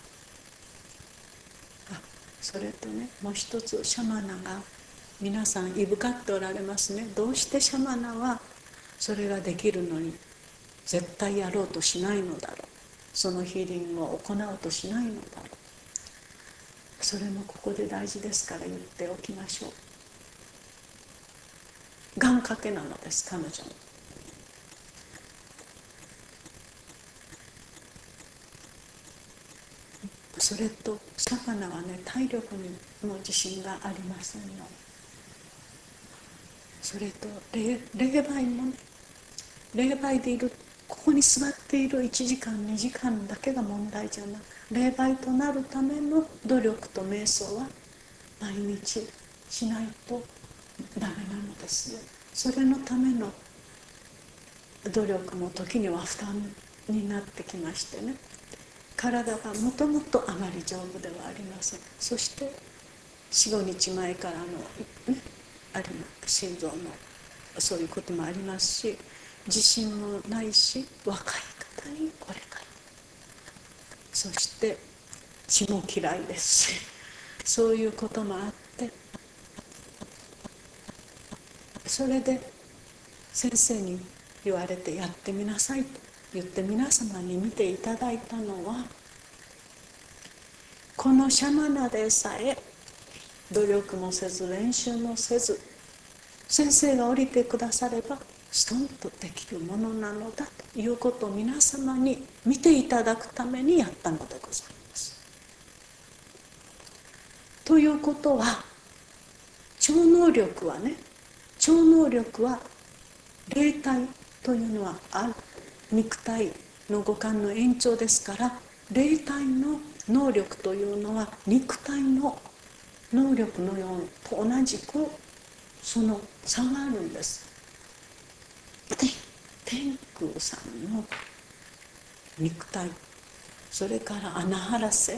Speaker 1: あそれとね、もう一つシャマナが皆さんいぶかっておられますね。どうしてシャマナはそれができるのに絶対やろうとしないのだろう、そのヒーリングを行おうとしないのだろう。それもここで大事ですから言っておきましょう。願掛けなのです、彼女の。それとシャマナはね、体力にも自信がありませんの。それと霊媒もね、霊媒でいるここに座っているいちじかんにじかんだけが問題じゃない。霊媒となるための努力と瞑想は毎日しないとダメなのですよ。それのための努力も時には負担になってきましてね、体がもともとあまり丈夫ではありません。そしてよん、ごにちまえからの、ね、あり心臓のそういうこともありますし、自信もないし、若い方にこれから、そして血も嫌いですし、そういうこともあって、それで先生に言われてやってみなさいと言って皆様に見ていただいたのは、このシャマナでさえ努力もせず練習もせず、先生が降りてくださればストンとできるものなのだということを皆様に見ていただくためにやったのでございます。ということは、超能力はね、超能力は霊体というのはある肉体の五感の延長ですから、霊体の能力というのは肉体の能力のようと同じくその差があるんです。で、天空さんの肉体、それから穴原せ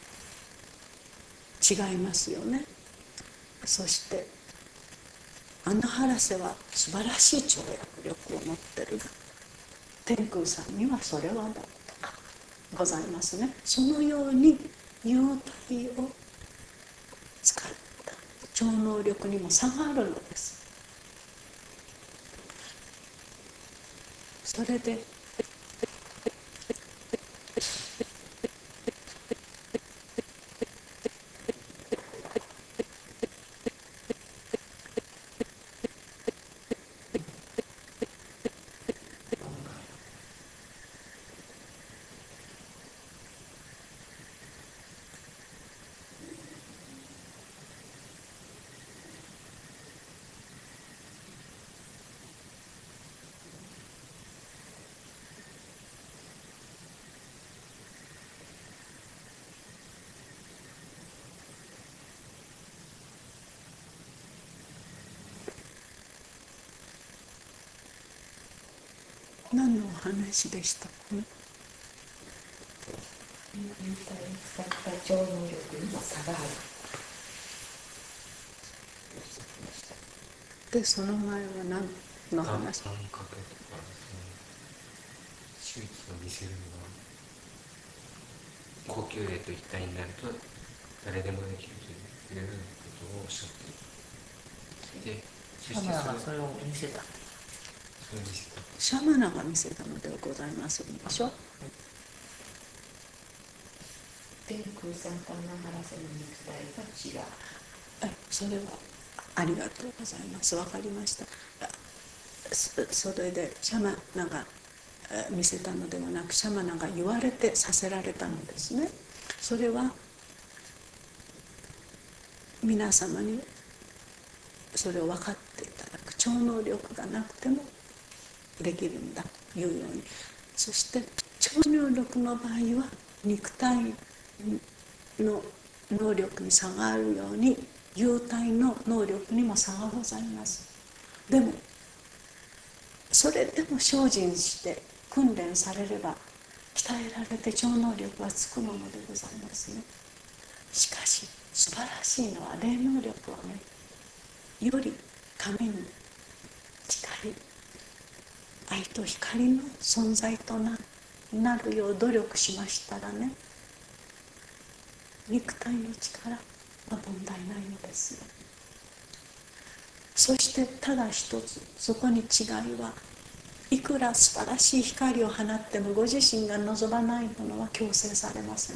Speaker 1: 違いますよね。そして穴原せは素晴らしい跳躍力を持ってる。天空さんにはそれはどうとかございますね。そのように幽体を使った超能力にも差があるのです。それで何のお話でしたかね。
Speaker 4: 肉体を使った超能力にも差がある。
Speaker 1: でその前は何の話？
Speaker 2: 感覚とかですね、周知を見せるのは呼吸霊と一体になると誰でもできるというようなことをおっしゃっていて、そして
Speaker 3: シャマナがそれを見せた。
Speaker 2: それを見せた。
Speaker 1: シャマナが見せたのではございませんでしょ。
Speaker 4: 天空さんと穴原さんの肉体が違う。
Speaker 1: えそれはありがとうございます。わかりました。そそれでシャマナが見せたのではなく、シャマナが言われてさせられたのですね。それは皆様にそれを分かっていただく。超能力がなくてもできるんだというように。そして超能力の場合は肉体の能力に差があるように幽体の能力にも差がございます。でもそれでも精進して訓練されれば鍛えられて超能力はつくものでございますね。しかし素晴らしいのは霊能力はね、より神に近い愛と光の存在と な, なるよう努力しましたらね、肉体の力は問題ないのですよ。そしてただ一つ、そこに違いはいくら素晴らしい光を放ってもご自身が望まないものは強制されません。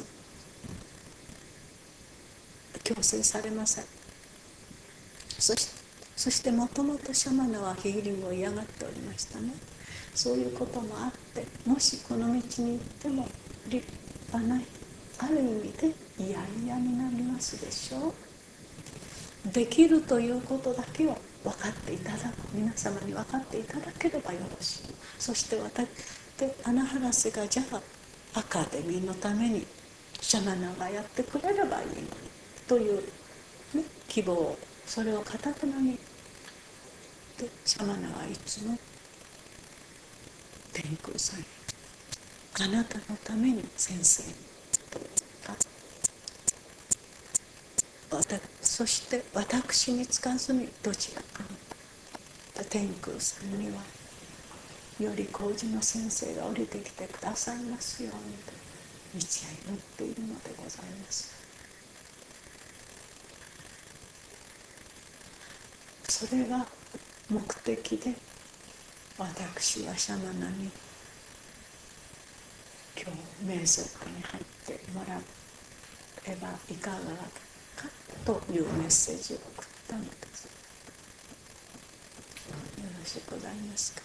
Speaker 1: 強制されません。そしてそしてもともとシャマナはヒーリングを嫌がっておりましたね。そういうこともあって、もしこの道に行っても立派なある意味で嫌々になりますでしょう。できるということだけを分かっていただく、皆様に分かっていただければよろしい。そして私でアナハラセがじゃあアカデミーのためにシャマナがやってくれればいいのにという、ね、希望、それをかたくなにでシャマナはいつも天空さんに、あなたのために先生に、そして私につかずにどちらかに、天空さんにはより高次の先生が降りてきてくださいますようにと日夜祈っているのでございます。それが目的で私はシャマナに今日瞑想に入ってもらえばいかがかというメッセージを送ったのです。よろしゅうございますか。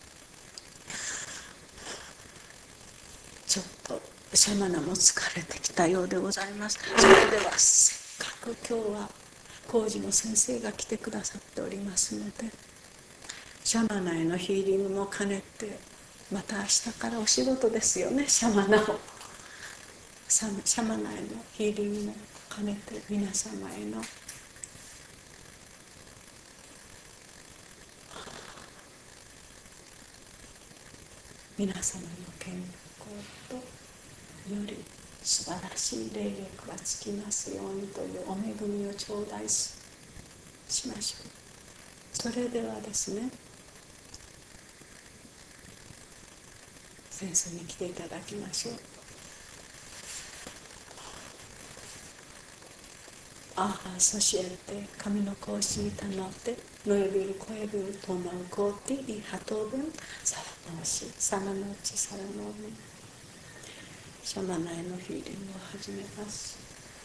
Speaker 1: ちょっとシャマナも疲れてきたようでございます。それではせっかく今日は工事の先生が来てくださっておりますので、シャマナへのヒーリングも兼ねて、また明日からお仕事ですよね。シャマナをシャマナへのヒーリングも兼ねて皆様への皆様の健康とより素晴らしい霊力がつきますようにというお恵みを頂戴しましょう。それではですね、先生に来ていただきましょう。アーハーソシエルテ神の子をしみたのってノエビルコエビルトマウコーティイハトベンサラノーシサラノーチサラノーメン。シャマナへのフィーリングを始めます。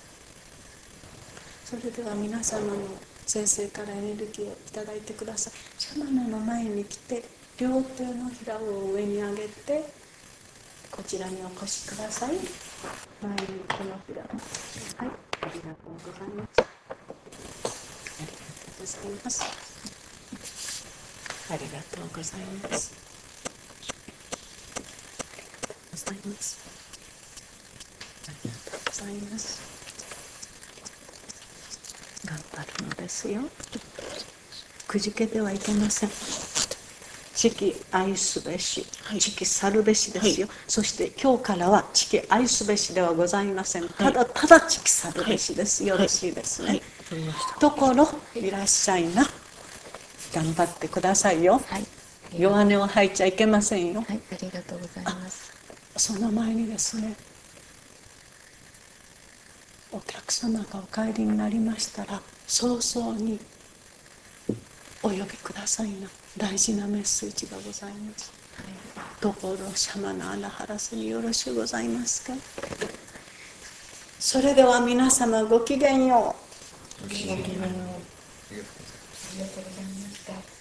Speaker 1: それでは皆様の先生からエネルギーをいただいてください。シャマナの前に来て両手のひらを上に上げてこちらにお越しください。前に手のひら、はい、ありがとうございます。ありがとうございます。ありがとうございます。ありがとうございます。ありがとうございます。頑張るのですよ。くじけてはいけません。 知き愛すべし、知き去るべしですよ、はい、そして今日からは知き愛すべしではございません、ただただ知き去るべしです、はい、よろしいですね、はいはい、ところいらっしゃいな、頑張ってくださいよ、はい、弱音を吐いちゃいけませんよ、
Speaker 4: はい、ありがとうございます。
Speaker 1: その前にですね、お客様がお帰りになりましたら早々にお呼びくださいな、大事なメッセージがございます、はい、どころシャマの穴原すによろしゅうございますか。それでは皆様ごきげんよう。
Speaker 4: ごきげんよう。ありがとうございました。